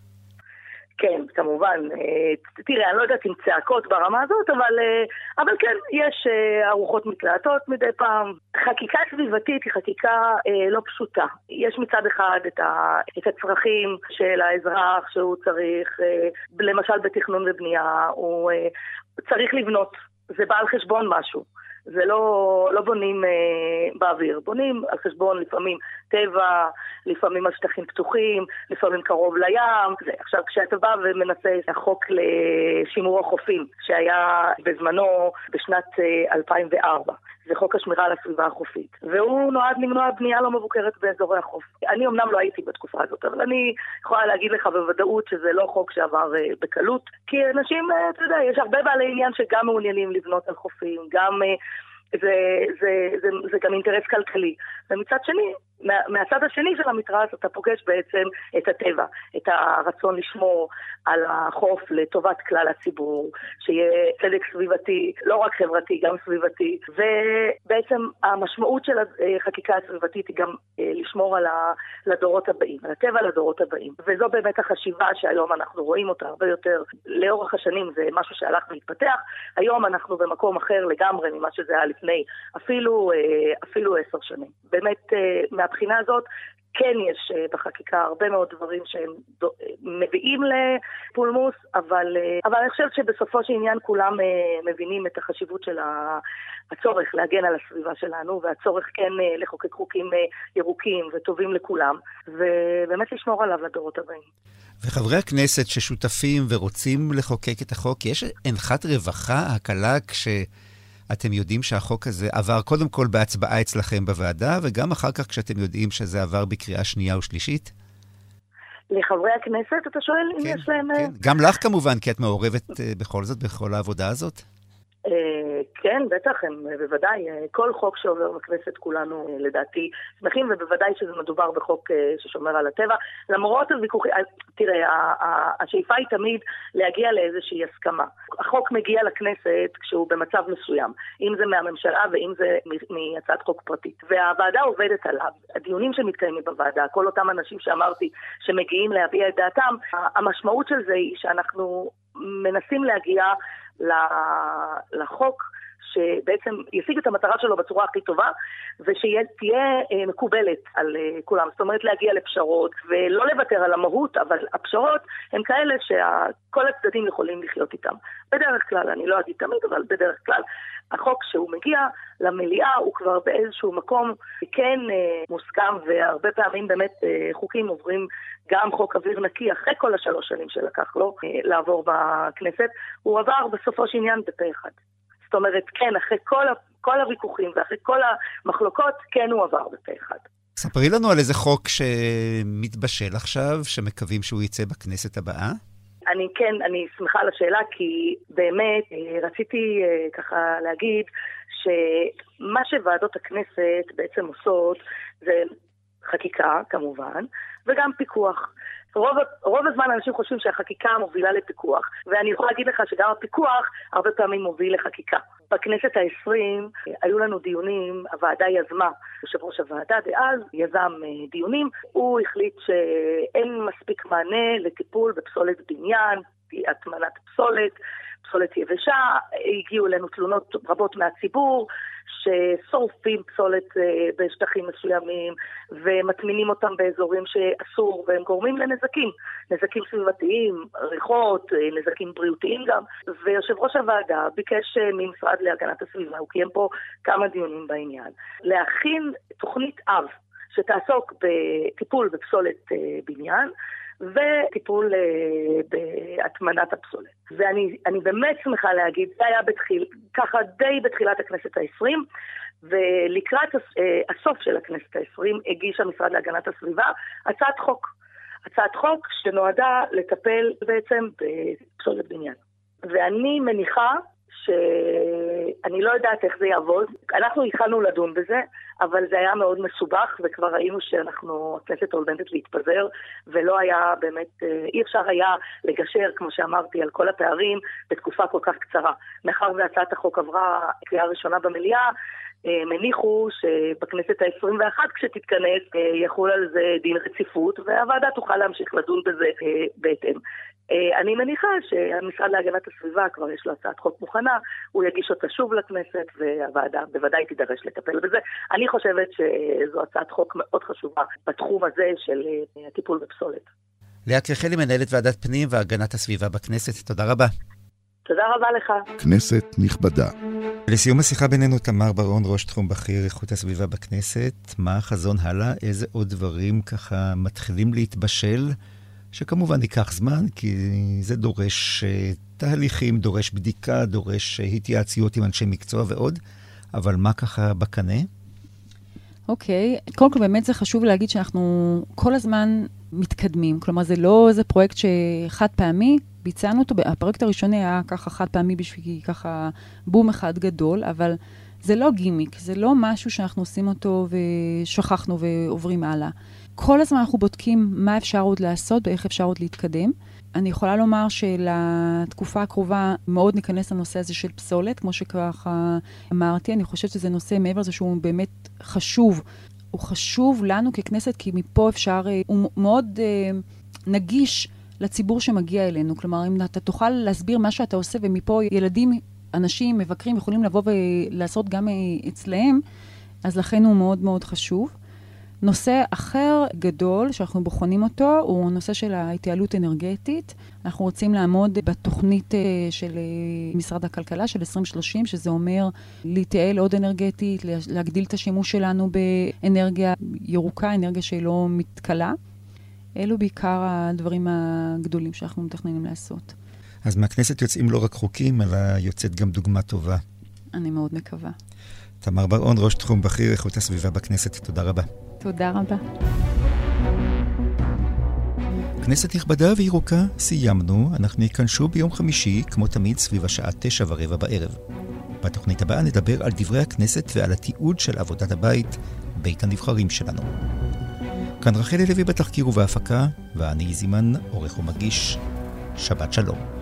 כן, כמובן. תראה, אני לא יודעת אם צעקות ברמה הזאת, אבל, אבל כן, יש ארוחות מקלטות מדי פעם. חקיקה סביבתית היא חקיקה לא פשוטה. יש מצד אחד את, ה, את הצרכים של האזרח שהוא צריך, למשל בתכנון ובנייה, הוא צריך לבנות. זה בא על חשבון משהו. זה לא, לא בונים אה, באוויר, בונים על חשבון לפעמים טבע, לפעמים על שטחים פתוחים, לפעמים קרוב לים. זה, עכשיו, כשאתה בא ומנסה את החוק לשימור החופים, שהיה בזמנו בשנת אה, אלפיים וארבע, זה חוק השמירה על הסביבה החופית, והוא נועד למנוע בנייה לא מבוקרת באזורי החוף. אני אמנם לא הייתי בתקופה הזאת, אבל אני יכולה להגיד לך בוודאות שזה לא חוק שעבר אה, בקלות, כי אנשים, אה, אתה יודע, יש הרבה בעלי עניין שגם מעוניינים לבנות על חופים, גם... אה, זה, זה, זה, זה גם אינטרס כלכלי. ומצד שני, מה, מהצד השני של המתרס אתה פוגש בעצם את הטבע, את הרצון לשמור על החוף לטובת כלל הציבור, שיהיה צדק סביבתי, לא רק חברתי, גם סביבתי, ובעצם המשמעות של החקיקה הסביבתית היא גם לשמור על הדורות הבאים, על הטבע לדורות הבאים. וזו באמת החשיבה שהיום אנחנו רואים אותה הרבה יותר, לאורך השנים זה משהו שהלך והתפתח, היום אנחנו במקום אחר לגמרי ממה שזה היה לפני, אפילו, אפילו עשר שנים. באמת, מהבחינה הזאת, כן יש בחקיקה הרבה מאוד דברים שהם מביאים לפולמוס, אבל, אבל אני חושבת שבסופו של עניין כולם מבינים את החשיבות של הצורך להגן על הסביבה שלנו, והצורך כן לחוקק חוקים ירוקים וטובים לכולם, ובאמת לשמור עליו לדורות הבאים. וחברי הכנסת ששותפים ורוצים לחוקק את החוק, יש הנחת רווחה, הקלה כש... אתם יודעים שהחוק הזה עבר קודם כל בהצבעה אצלכם בוועדה, וגם אחר כך כשאתם יודעים שזה עבר בקריאה שנייה ושלישית? לחברי הכנסת, אתה שואל אם כן, יש להם... כן. גם לך כמובן, כי את מעורבת בכל זאת, בכל העבודה הזאת? כן, בטח, הם בוודאי, כל חוק שעובר בכנסת כולנו לדעתי שמחים, ובוודאי שזה מדובר בחוק ששומר על הטבע, למרות הוויכוחים, תראה, השאיפה היא תמיד להגיע לאיזושהי הסכמה. החוק מגיע לכנסת כשהוא במצב מסוים, אם זה מהממשלה ואם זה מהצעת חוק פרטית, והוועדה עובדת עליו, הדיונים שמתקיימים בוועדה, כל אותם אנשים שאמרתי שמגיעים להביע את דעתם, המשמעות של זה היא שאנחנו מנסים להגיע לחוק שבעצם ישיג את המטרה שלו בצורה הכי טובה, ושתהיה מקובלת על כולם. זאת אומרת להגיע לפשרות, ולא לוותר על המהות, אבל הפשרות הן כאלה שכל הצדדים יכולים לחיות איתם. בדרך כלל, אני לא אגיד תמיד, אבל בדרך כלל, החוק שהוא מגיע למליאה הוא כבר באיזשהו מקום כן מוסכם, והרבה פעמים באמת חוקים עוברים, גם חוק אוויר נקי, אחרי כל השלוש שנים שלקח לו לעבור בכנסת, הוא עבר בסופו של עניין בפה אחד. זאת אומרת, כן, אחרי כל, כל הוויכוחים ואחרי כל המחלוקות, כן הוא עבר בפה אחד. ספרי לנו על איזה חוק שמתבשל עכשיו, שמקווים שהוא יצא בכנסת הבאה. אני כן, אני שמחה על השאלה, כי באמת רציתי ככה להגיד שמה שוועדות הכנסת בעצם עושות זה חקיקה כמובן, וגם פיקוח. רוב, רוב הזמן אנשים חושבים שהחקיקה מובילה לפיקוח, ואני יכולה להגיד לך שגם הפיקוח הרבה פעמים מוביל לחקיקה. בכנסת העשרים היו לנו דיונים, הוועדה יזמה, יושב ראש הוועדה דאז יזם דיונים, הוא החליט שאין מספיק מענה לטיפול בפסולת בניין, הטמנת פסולת, פסולת יבשה, הגיעו אלינו תלונות רבות מהציבור, ששורפים פסולת בשטחים מסוימים, ומטמינים אותם באזורים שאסור, והם גורמים לנזקים, נזקים סביבתיים, ריחות, נזקים בריאותיים גם, ויושב ראש הוועדה ביקש ממשרד להגנת הסביבה, הוא קיים פה כמה דיונים בעניין, להכין תוכנית אב, שתעסוק בטיפול בפסולת בניין, וטיפול בהטמנת הפסולת. ואני אני באמת שמחה להגיד, זה היה בתחיל, ככה די בתחילת הכנסת העשרים, ולקראת הסוף של הכנסת העשרים הגיש המשרד להגנת הסביבה הצעת חוק. הצעת חוק שנועדה לטפל בעצם בפסולת בניין. ואני מניחה שאני לא יודעת איך זה יעבוד. אנחנו התחלנו לדון בזה, אבל זה היה מאוד מסובך, וכבר ראינו שאנחנו, הכנסת עומדת להתפזר, ולא היה באמת, אי אפשר היה לגשר, כמו שאמרתי, על כל הפערים בתקופה כל כך קצרה. מאחר והצעת החוק עברה קריאה ראשונה במליאה, מניחו שבכנסת ה-עשרים ואחת כשתתכנס יחול על זה דין רציפות, והוועדה תוכל להמשיך לדון בזה בהתאם. אני מניחה שהמשרד להגנת הסביבה כבר יש לו הצעת חוק מוכנה, הוא יגיש אותה שוב לכנסת, והוועדה בוודאי תידרש לטפל בזה. אני חושבת שזו הצעת חוק מאוד חשובה בתחום הזה של הטיפול בפסולת. לאה קריכלי, מנהלת ועדת פנים והגנת הסביבה בכנסת, תודה רבה. תודה רבה לך. כנסת נכבדה. לסיום השיחה בינינו, תמר בר-און, ראש תחום בכיר איכות הסביבה בכנסת. מה החזון הלאה? איזה עוד דברים ככה מתחילים להתבשל? שכמובן ייקח זמן, כי זה דורש תהליכים, דורש בדיקה, דורש התייעצויות עם אנשי מקצוע ועוד. אבל מה ככה בקנה? אוקיי, קודם כל באמת זה חשוב להגיד שאנחנו כל הזמן מתקדמים. כלומר, זה לא איזה פרויקט שחד פעמי, ביצענו אותו, הפרויקט הראשוני היה ככה חד פעמי בשביל ככה בום אחד גדול, אבל זה לא גימיק, זה לא משהו שאנחנו עושים אותו ושכחנו ועוברים הלאה. כל הזמן אנחנו בודקים מה אפשר עוד לעשות ואיך אפשר עוד להתקדם. אני יכולה לומר שלתקופה הקרובה מאוד ניכנס לנושא הזה של פסולת, כמו שככה אמרתי, אני חושבת שזה נושא מעבר לזה שהוא באמת חשוב. הוא חשוב לנו ככנסת, כי מפה אפשר, הוא מאוד נגיש לציבור שמגיע אלינו. כלומר, אם אתה תוכל להסביר מה שאתה עושה, ומפה ילדים, אנשים, מבקרים, יכולים לבוא ולעשות גם אצלהם, אז לכן הוא מאוד מאוד חשוב. נושא אחר גדול שאנחנו בוחנים אותו, הוא נושא של ההתייעלות אנרגטית. אנחנו רוצים לעמוד בתוכנית של משרד הכלכלה של עשרים שלושים, שזה אומר להתייעל עוד אנרגטית, להגדיל את השימוש שלנו באנרגיה ירוקה, אנרגיה שלא מתקלה. אלו בעיקר הדברים הגדולים שאנחנו מתכננים לעשות. אז מהכנסת יוצאים לא רק חוקים, אלא יוצאת גם דוגמה טובה. אני מאוד מקווה. תמר בר-און, ראש תחום בכיר איכות הסביבה בכנסת, תודה רבה. תודה רבה. כנסת נכבדה וירוקה, סיימנו. אנחנו ניכנסו ביום חמישי, כמו תמיד, סביב השעה תשע ורבע בערב. בתוכנית הבאה נדבר על דברי הכנסת ועל התיעוד של עבודת הבית, בית הנבחרים שלנו. כאן רחלי לוי בתחקיר ובהפקה, ואני זימן, עורך ומגיש. שבת שלום.